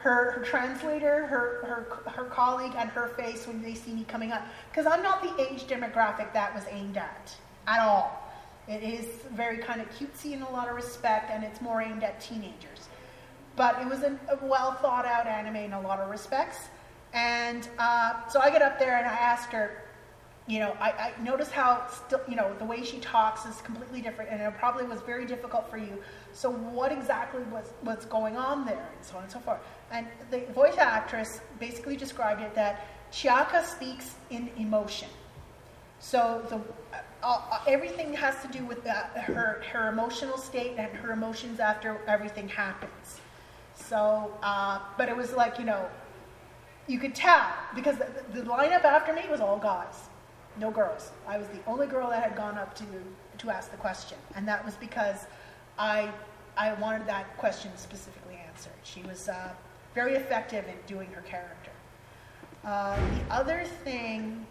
Speaker 1: her translator, her colleague, and her face when they see me coming up. Because I'm not the age demographic that was aimed at all. It is very kind of cutesy in a lot of respect, and it's more aimed at teenagers. But it was a well thought out anime in a lot of respects. And so I get up there and I ask her, I notice how still, the way she talks is completely different, and it probably was very difficult for you. So what exactly was going on there, and so on and so forth. And the voice actress basically described it that Chiaka speaks in emotion. So everything has to do with her emotional state and her emotions after everything happens. So, but it was like, you could tell, because the lineup after me was all guys, no girls. I was the only girl that had gone up to ask the question. And that was because I wanted that question specifically answered. She was very effective in doing her character. The other thing,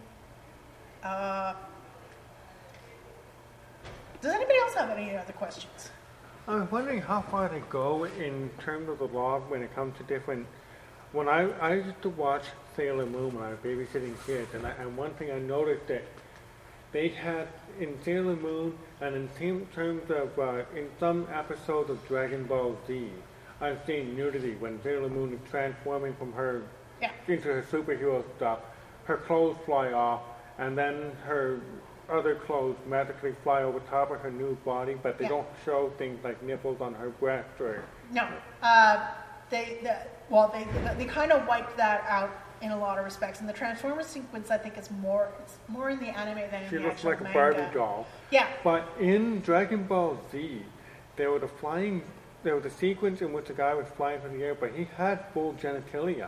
Speaker 1: does anybody else have any other questions?
Speaker 2: I was wondering how far they go in terms of the law when it comes to different. When I used to watch Sailor Moon when I was babysitting kids, and one thing I noticed that they had in Sailor Moon and in terms of in some episodes of Dragon Ball Z, I've seen nudity when Sailor Moon is transforming from her into her superhero stuff. Her clothes fly off, and then her other clothes magically fly over top of her nude body, but they don't show things like nipples on her breast or.
Speaker 1: No, they kind of wiped that out in a lot of respects. And the Transformers sequence, I think, it's more in the anime than in the actual manga. She looks
Speaker 2: like a Barbie doll.
Speaker 1: Yeah.
Speaker 2: But in Dragon Ball Z, there was a sequence in which the guy was flying through the air, but he had full genitalia.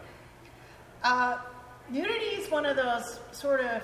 Speaker 1: Nudity is one of those sort of.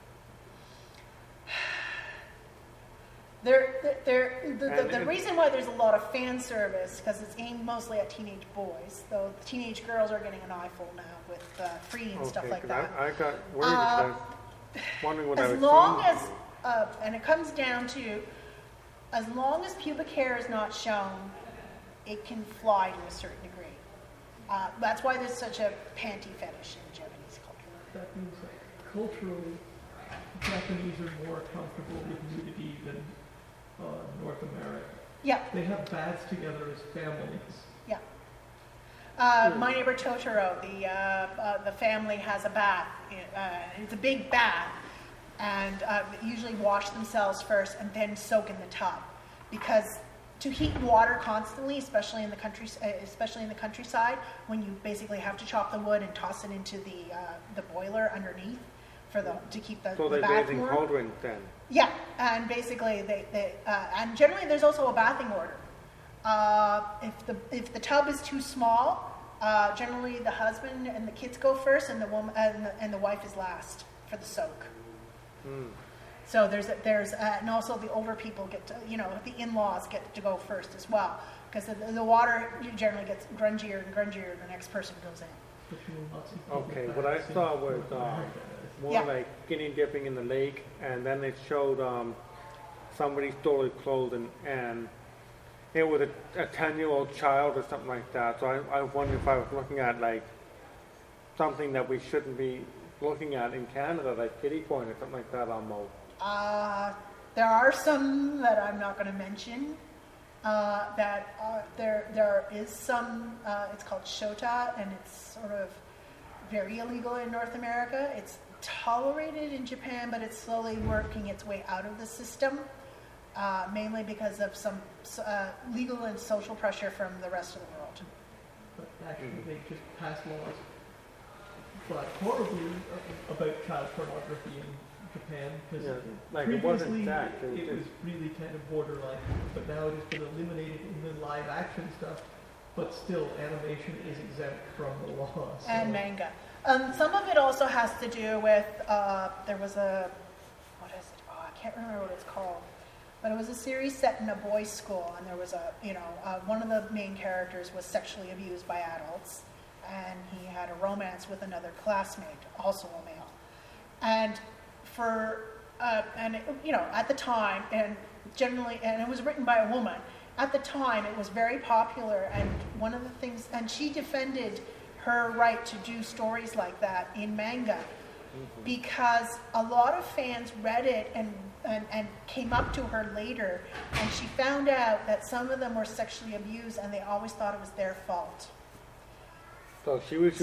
Speaker 1: The reason why there's a lot of fan service, because it's aimed mostly at teenage boys, though the teenage girls are getting an eyeful now with Free and stuff like that.
Speaker 2: I got worried because I was wondering what I was
Speaker 1: As long as, and it comes down to, as long as pubic hair is not shown, it can fly to a certain degree. That's why there's such a panty fetish in Japanese culture.
Speaker 9: That means that culturally, Japanese are more comfortable with nudity than North America.
Speaker 1: Yeah.
Speaker 9: They have baths together as families.
Speaker 1: Yeah. My Neighbor Totoro, the family has a bath. It's a big bath, and they usually wash themselves first and then soak in the tub, because to heat water constantly, especially in the countryside, when you basically have to chop the wood and toss it into the boiler underneath to keep the
Speaker 2: so
Speaker 1: the bath
Speaker 2: bathing
Speaker 1: warm.
Speaker 2: cauldrons then.
Speaker 1: Yeah, and basically and generally there's also a bathing order. If the tub is too small, generally the husband and the kids go first, and the woman and the wife is last for the soak.
Speaker 2: Mm.
Speaker 1: So there's and also the older people get to, the in-laws get to go first as well, because the water generally gets grungier and grungier the next person goes in.
Speaker 2: Okay, what I saw was more like skinny dipping in the lake, and then it showed somebody stole his clothes, and it was a 10-year-old child or something like that. So I was wondering if I was looking at like something that we shouldn't be looking at in Canada, like kiddie porn or something like that almost.
Speaker 1: There are some that I'm not going to mention. There is some. It's called Shota, and it's sort of very illegal in North America. It's tolerated in Japan, but it's slowly working its way out of the system, mainly because of some legal and social pressure from the rest of the world.
Speaker 9: But actually, they just passed laws, but horribly about child pornography in Japan, because previously it was really kind of borderline, but now it has been eliminated in the live action stuff, but still animation is exempt from the law. So.
Speaker 1: And manga. Some of it also has to do with, there was what is it? Oh, I can't remember what it's called. But it was a series set in a boys' school, and there was one of the main characters was sexually abused by adults, and he had a romance with another classmate, also a male. And at the time, and generally, and it was written by a woman, at the time it was very popular, and one of the things, and she defended her right to do stories like that in manga, because a lot of fans read it and came up to her later, and she found out that some of them were sexually abused, and they always thought it was their fault.
Speaker 2: So she was.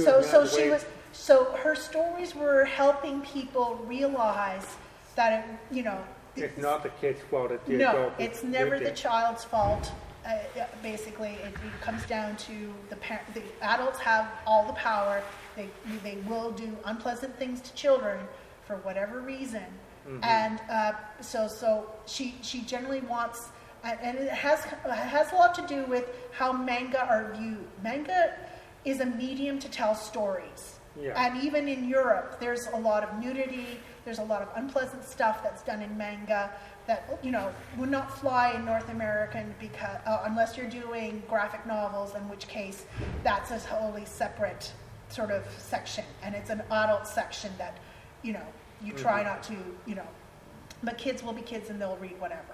Speaker 1: So her stories were helping people realize that
Speaker 2: it's not the kid's fault.
Speaker 1: It's never the child's fault. Basically, it comes down to the adults have all the power. They will do unpleasant things to children for whatever reason, and so she generally wants, and it has a lot to do with how manga are viewed. Manga is a medium to tell stories, and even in Europe, there's a lot of nudity. There's a lot of unpleasant stuff that's done in manga that would not fly in North American because unless you're doing graphic novels, in which case that's a totally separate sort of section, and it's an adult section that you try not to but kids will be kids and they'll read whatever.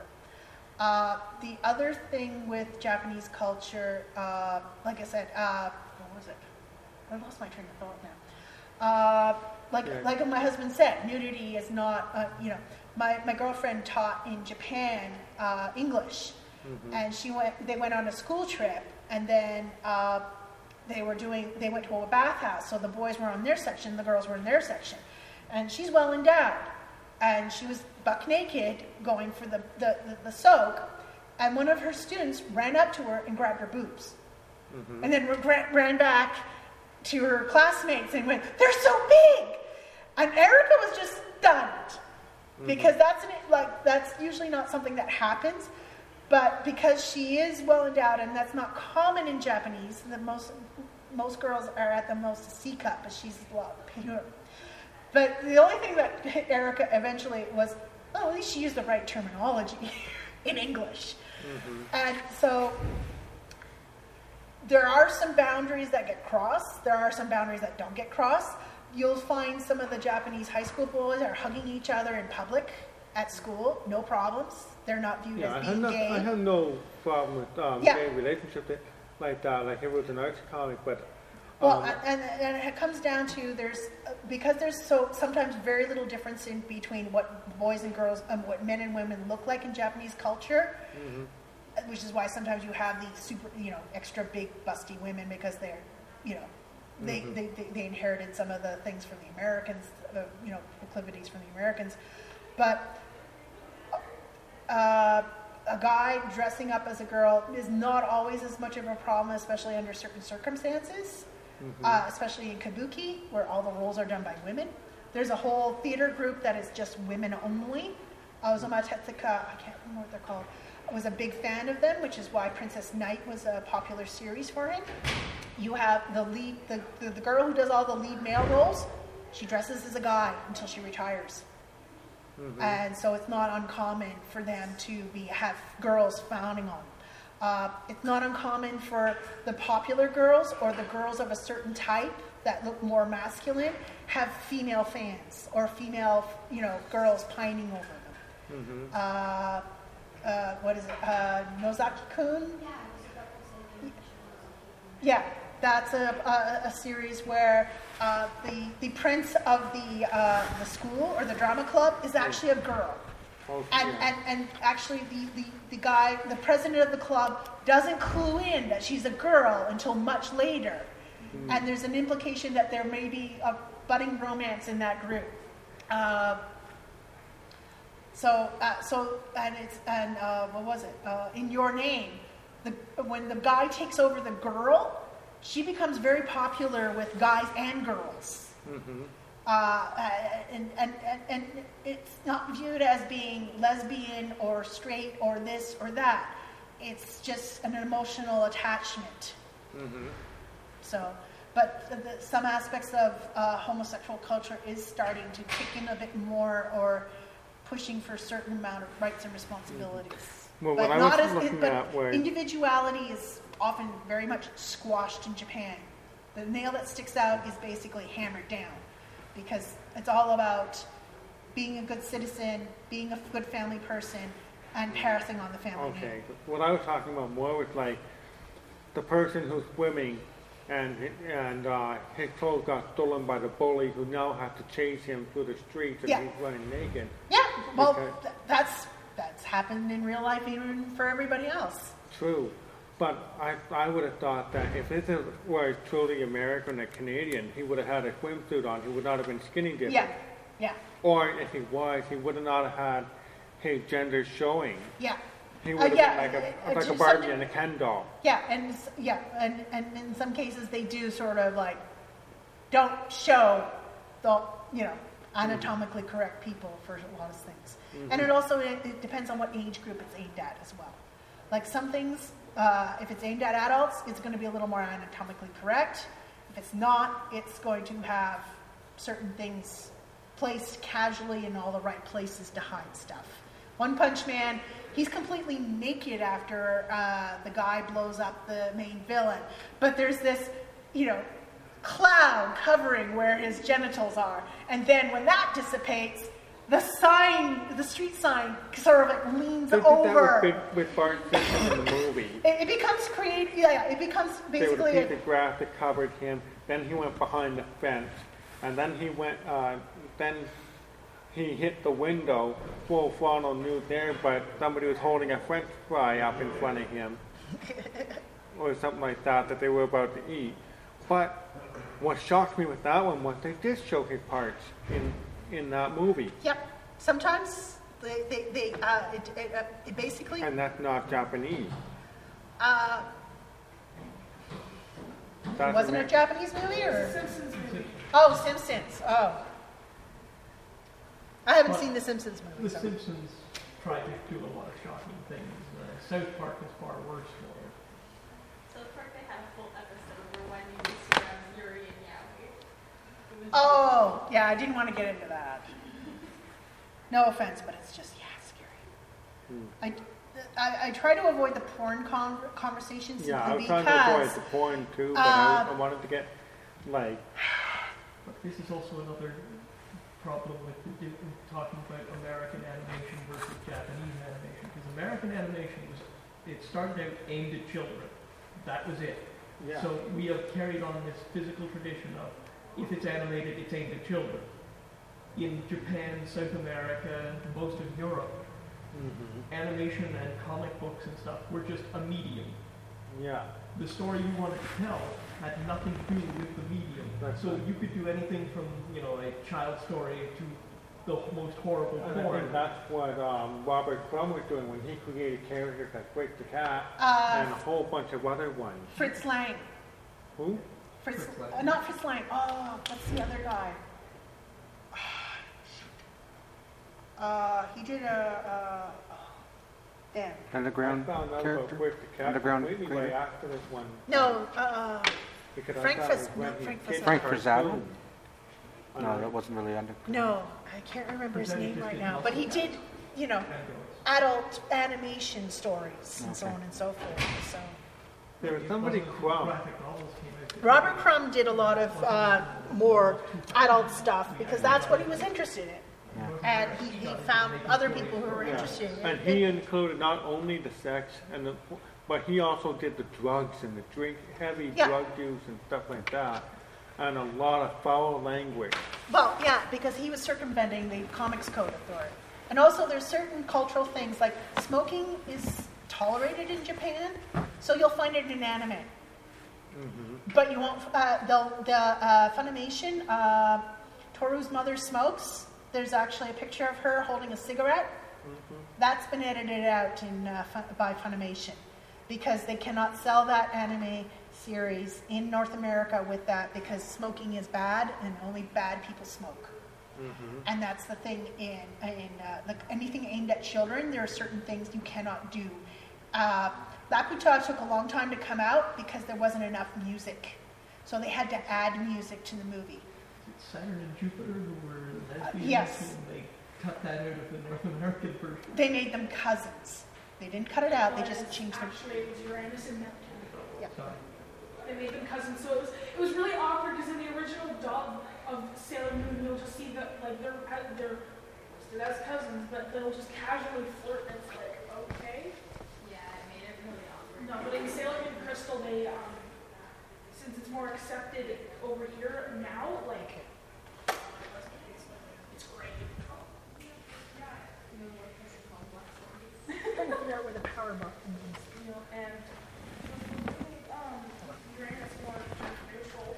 Speaker 1: The other thing with Japanese culture, like I said, what was it? I lost my train of thought now. Like my husband said, nudity is not, my girlfriend taught in Japan English, and they went on a school trip, and then they went to a bathhouse, so the boys were on their section, the girls were in their section, and she's well endowed, and she was buck naked going for the soak, and one of her students ran up to her and grabbed her boobs, and then ran back to her classmates and went, "They're so big!" And Erica was just stunned, because that's usually not something that happens, but because she is well endowed, and that's not common in Japanese, most girls are at the most a C cup, but she's a lot bigger. But the only thing that Erica eventually was, at least she used the right terminology in English. And so there are some boundaries that get crossed. There are some boundaries that don't get crossed. You'll find some of the Japanese high school boys are hugging each other in public at school, no problems. They're not viewed as being gay.
Speaker 2: I have no problem with gay relationships like that. Like it was an arts comic, but
Speaker 1: and it comes down to because there's sometimes very little difference in between what boys and girls and what men and women look like in Japanese culture, which is why sometimes you have these super extra big busty women, because they're they inherited some of the things from the Americans, proclivities from the Americans, but a guy dressing up as a girl is not always as much of a problem, especially under certain circumstances, especially in kabuki, where all the roles are done by women. There's a whole theater group that is just women only. Ozuma Tezuka, I can't remember what they're called, I was a big fan of them, which is why Princess Knight was a popular series for him. You have the girl who does all the lead male roles, she dresses as a guy until she retires. And so it's not uncommon for them to have girls fawning on them. It's not uncommon for the popular girls or the girls of a certain type that look more masculine have female fans or female, girls pining over them. What is it? Nozaki-kun? Yeah, that's a series where the prince of the school or the drama club is actually a girl. And actually the guy, the president of the club, doesn't clue in that she's a girl until much later. And there's an implication that there may be a budding romance in that group. What was it? In Your Name, when the guy takes over the girl, she becomes very popular with guys and girls. And it's not viewed as being lesbian or straight or this or that. It's just an emotional attachment. But some aspects of homosexual culture is starting to kick in a bit more, or pushing for a certain amount of rights and responsibilities.
Speaker 2: Well,
Speaker 1: but individuality is often very much squashed in Japan. The nail that sticks out is basically hammered down, because it's all about being a good citizen, being a good family person, and passing on the family name.
Speaker 2: What I was talking about more was like the person who's swimming and his clothes got stolen by the bully who now has to chase him through the streets, and
Speaker 1: Yeah.
Speaker 2: he's running naked.
Speaker 1: Yeah, well,
Speaker 2: Okay.
Speaker 1: that's happened in real life even for everybody else.
Speaker 2: True, but I would have thought that if this was truly American or Canadian, he would have had a swimsuit on. He would not have been skinny dipping.
Speaker 1: Yeah, yeah,
Speaker 2: Or if he was, he would have not have had his gender showing.
Speaker 1: yeah.
Speaker 2: He would have
Speaker 1: yeah,
Speaker 2: been like a
Speaker 1: to
Speaker 2: Barbie
Speaker 1: some-
Speaker 2: and a Ken doll.
Speaker 1: Yeah, and in some cases they do sort of like don't show the anatomically correct people for a lot of things, and it also it depends on what age group it's aimed at as well. Like some things, if it's aimed at adults, it's going to be a little more anatomically correct. If it's not, it's going to have certain things placed casually in all the right places to hide stuff. One Punch Man, he's completely naked after the guy blows up the main villain. But there's this, cloud covering where his genitals are. And then when that dissipates, the street sign sort of like leans
Speaker 2: They did
Speaker 1: over.
Speaker 2: that with Bart Simpson in the movie.
Speaker 1: It becomes creative. Yeah, it becomes
Speaker 2: They would
Speaker 1: basically.
Speaker 2: have the grass that covered him. Then he went behind the fence, and then he went. Then he hit the window, full frontal nude there, but somebody was holding a French fry up in front of him, or something like that they were about to eat. But what shocked me with that one was they did show his parts in that movie.
Speaker 1: Yep. Sometimes it basically.
Speaker 2: And that's not Japanese.
Speaker 1: Wasn't it a Japanese movie or?
Speaker 7: Simpsons movie.
Speaker 1: Oh, Simpsons. Oh. I haven't seen the Simpsons
Speaker 9: The
Speaker 1: movie. So.
Speaker 9: Simpsons tried to do a lot of shocking things. South Park is far worse for it.
Speaker 10: South Park, they had a full episode where Wendy was around Yuri and Yowie.
Speaker 1: Oh, yeah, I didn't want to get into that. No offense, but it's just, scary. I try to avoid the porn conversations
Speaker 2: Yeah, I was
Speaker 1: because...
Speaker 2: trying to avoid the porn too, but I wanted to get, like...
Speaker 9: But this is also another problem with talking about American animation versus Japanese animation, because American animation it started out aimed at children. That was it.
Speaker 2: Yeah.
Speaker 9: So we have carried on this physical tradition of if it's animated, it's aimed at children. In Japan, South America, most of Europe, animation and comic books and stuff were just a medium.
Speaker 2: Yeah.
Speaker 9: The story you wanted to tell had nothing to do with the medium.
Speaker 2: That's
Speaker 9: So
Speaker 2: right.
Speaker 9: you could do anything from, a child story to the most horrible
Speaker 2: And I
Speaker 9: porn.
Speaker 2: think that's what Robert Crumb was doing when he created characters like Quick the Cat and a whole bunch of other ones.
Speaker 1: Fritz Lang.
Speaker 2: Who?
Speaker 1: Fritz,
Speaker 9: Fritz Lang.
Speaker 1: not Fritz Lang. Oh, what's the other guy? He did damn.
Speaker 6: Underground
Speaker 2: I found out
Speaker 6: character?
Speaker 2: about Quick the Cat
Speaker 6: Underground
Speaker 2: completely way
Speaker 6: creator?
Speaker 2: after this one.
Speaker 1: No,
Speaker 2: Because
Speaker 1: Frank
Speaker 2: I thought it
Speaker 1: Fris-
Speaker 2: was when
Speaker 1: not
Speaker 2: he
Speaker 1: Frank
Speaker 2: did
Speaker 1: Frisano.
Speaker 6: Frank
Speaker 2: cartoon.
Speaker 6: Frisano?
Speaker 2: And
Speaker 6: No,
Speaker 2: I-
Speaker 6: that wasn't really under.
Speaker 1: no, I can't remember his
Speaker 9: But then he
Speaker 1: name
Speaker 9: just
Speaker 1: right
Speaker 9: did
Speaker 1: now. But he did, adult animation stories and so
Speaker 6: Okay.
Speaker 1: on and so forth. So
Speaker 2: There was
Speaker 9: It
Speaker 2: somebody
Speaker 9: wasn't
Speaker 2: Crumb.
Speaker 9: graphic novels came out that-
Speaker 1: Robert Crumb did a lot of more adult stuff because that's what he was interested in. And he found other people who were interested in
Speaker 2: And
Speaker 1: it.
Speaker 2: he included not only the sex but he also did the drugs and the heavy
Speaker 1: Yeah.
Speaker 2: drug use and stuff like that, and a lot of foul language.
Speaker 1: Well, yeah, because he was circumventing the Comics Code Authority. And also there's certain cultural things, like smoking is tolerated in Japan, so you'll find it in anime. But you won't, Funimation, Toru's mother smokes. There's actually a picture of her holding a cigarette. That's been edited out by Funimation because they cannot sell that anime series in North America with that because smoking is bad and only bad people smoke. And that's the thing in anything aimed at children, there are certain things you cannot do. Laputa took a long time to come out because there wasn't enough music. So they had to add music to the movie.
Speaker 9: Saturn and Jupiter, who were lesbians,
Speaker 1: yes.
Speaker 9: and they cut that out of the North American version.
Speaker 1: They made them cousins. They didn't cut it out, they just changed them.
Speaker 7: Actually, it was Uranus and Neptune.
Speaker 1: Yeah.
Speaker 9: Sorry.
Speaker 7: They made them cousins, so it was really awkward because in the original dub of Sailor Moon, you'll just see that like they're listed as cousins, but they'll just casually flirt, and it's like,
Speaker 10: Yeah, it made it really awkward.
Speaker 7: no. But in Sailor Moon Crystal, they since it's more accepted over here now, like, it's great.
Speaker 1: I'm trying to figure out where the power button is.
Speaker 7: You know, and Uranus more neutral.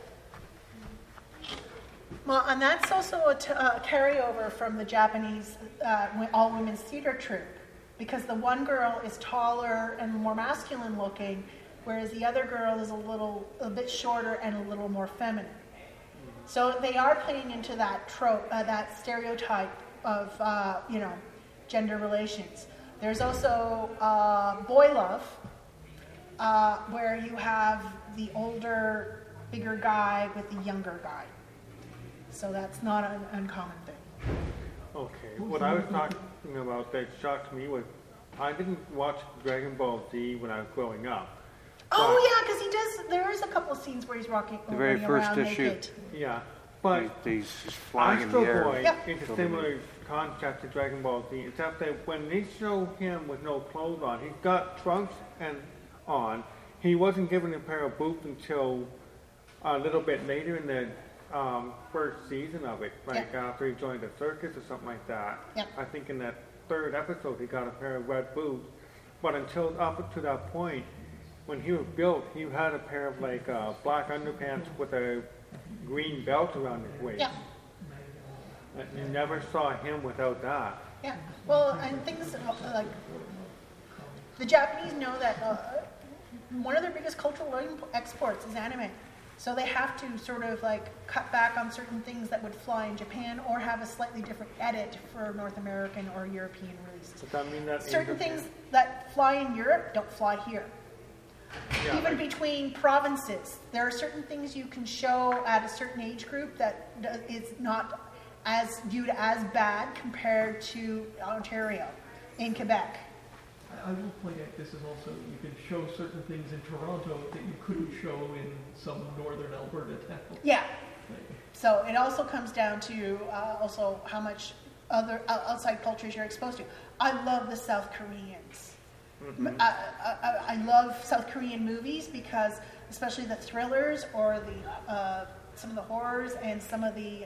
Speaker 1: Well, and that's also a carryover from the Japanese all-women's theater troupe, because the one girl is taller and more masculine looking, whereas the other girl is a bit shorter and a little more feminine. So they are playing into that trope, that stereotype of, gender relations. There's also Boy Love, where you have the older, bigger guy with the younger guy. So that's not an uncommon thing.
Speaker 2: Okay, what I was talking about that shocked me was I didn't watch Dragon Ball Z when I was growing up.
Speaker 1: Oh yeah, because he does. There is a couple of scenes where he's rocking
Speaker 6: The very first issue.
Speaker 1: naked.
Speaker 2: Yeah, but
Speaker 6: He's flying in the
Speaker 2: Astro
Speaker 6: air.
Speaker 2: Boy
Speaker 1: Yep.
Speaker 2: is a similar concept to Dragon Ball Z, except that when they show him with no clothes on, he's got trunks and on. He wasn't given a pair of boots until a little bit later in the first season of it, like after he joined the circus or something like that.
Speaker 1: Yep.
Speaker 2: I think in that third episode he got a pair of red boots, but until up to that point, when he was built, he had a pair of like black underpants with a green belt around his waist.
Speaker 1: Yeah.
Speaker 2: And you never saw him without that.
Speaker 1: Yeah. Well, and things like the Japanese know that one of their biggest cultural exports is anime. So they have to sort of like cut back on certain things that would fly in Japan or have a slightly different edit for North American or European releases.
Speaker 2: Does that mean that
Speaker 1: Certain things that fly in Europe don't fly here.
Speaker 2: Yeah,
Speaker 1: Even between provinces, there are certain things you can show at a certain age group that is not as viewed as bad compared to Ontario in Quebec.
Speaker 9: I will point out this is also, you can show certain things in Toronto that you couldn't show in some northern Alberta town.
Speaker 1: Yeah. So it also comes down to also how much other outside cultures you're exposed to. I love the South Koreans. Mm-hmm. I love South Korean movies because, especially the thrillers or the some of the horrors and some of the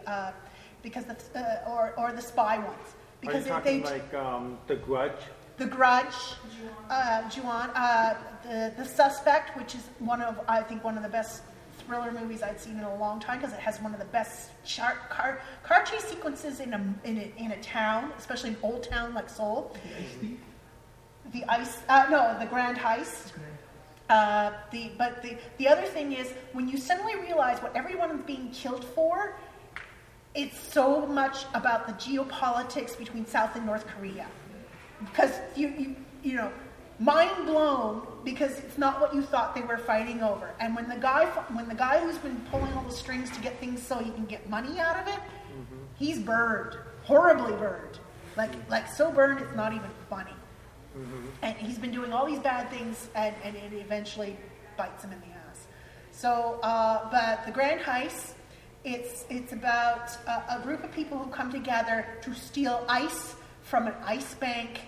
Speaker 1: or the spy ones. Because
Speaker 2: are you talking like The Grudge?
Speaker 1: The Grudge, Ju-on, the Suspect, which is I think one of the best thriller movies I'd seen in a long time because it has one of the best car chase sequences in a town, especially an old town like Seoul. The Grand Heist. The other thing is when you suddenly realize what everyone is being killed for, it's so much about the geopolitics between South and North Korea. Because you mind blown because it's not what you thought they were fighting over. And when the guy who's been pulling all the strings to get things so he can get money out of it, he's burned, horribly burned, like so burned it's not even funny. And he's been doing all these bad things, and it eventually bites him in the ass. So, but the Grand Heist, it's about a group of people who come together to steal ice from an ice bank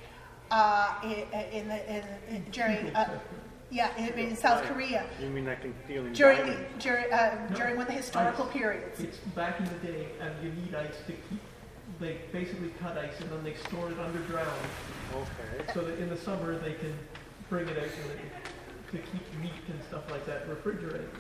Speaker 1: in South Korea.
Speaker 2: You mean like in stealing
Speaker 1: during one of the historical periods?
Speaker 9: It's back in the day, and you need ice to keep. They basically cut ice and then they store it underground.
Speaker 2: Okay.
Speaker 9: So that in the summer they can bring it out to keep meat and stuff like that refrigerated.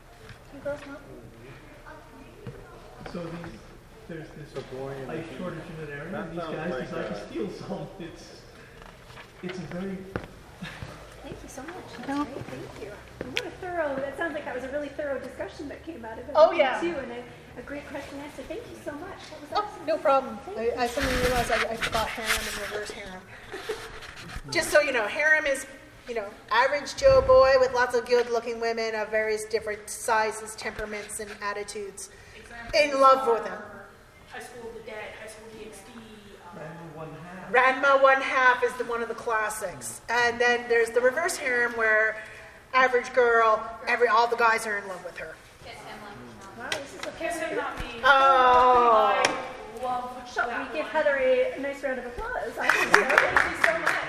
Speaker 9: So there's this ice shortage in an area, and these guys decide to steal some. It's a very...
Speaker 11: Thank you so much. That's great. Thank you. And what a thorough, that sounds like that was a really thorough discussion that came out of it.
Speaker 1: Oh, yeah.
Speaker 11: Too, and a great question answer. Thank you so much. That was awesome.
Speaker 1: No problem. I suddenly realized I forgot harem and reverse harem. Just so you know, harem is, average Joe boy with lots of good-looking women of various different sizes, temperaments, and attitudes. In love with them.
Speaker 7: High School of the Dead, High School DxD.
Speaker 1: Ranma One Half is one of the classics. And then there's the reverse harem where average girl, all the guys are in love with her.
Speaker 11: Wow, this is a
Speaker 7: Kiss Him Not Me.
Speaker 1: Oh.
Speaker 7: I love
Speaker 11: Shall we give Heather a nice round of applause? I think so. Thank you so much.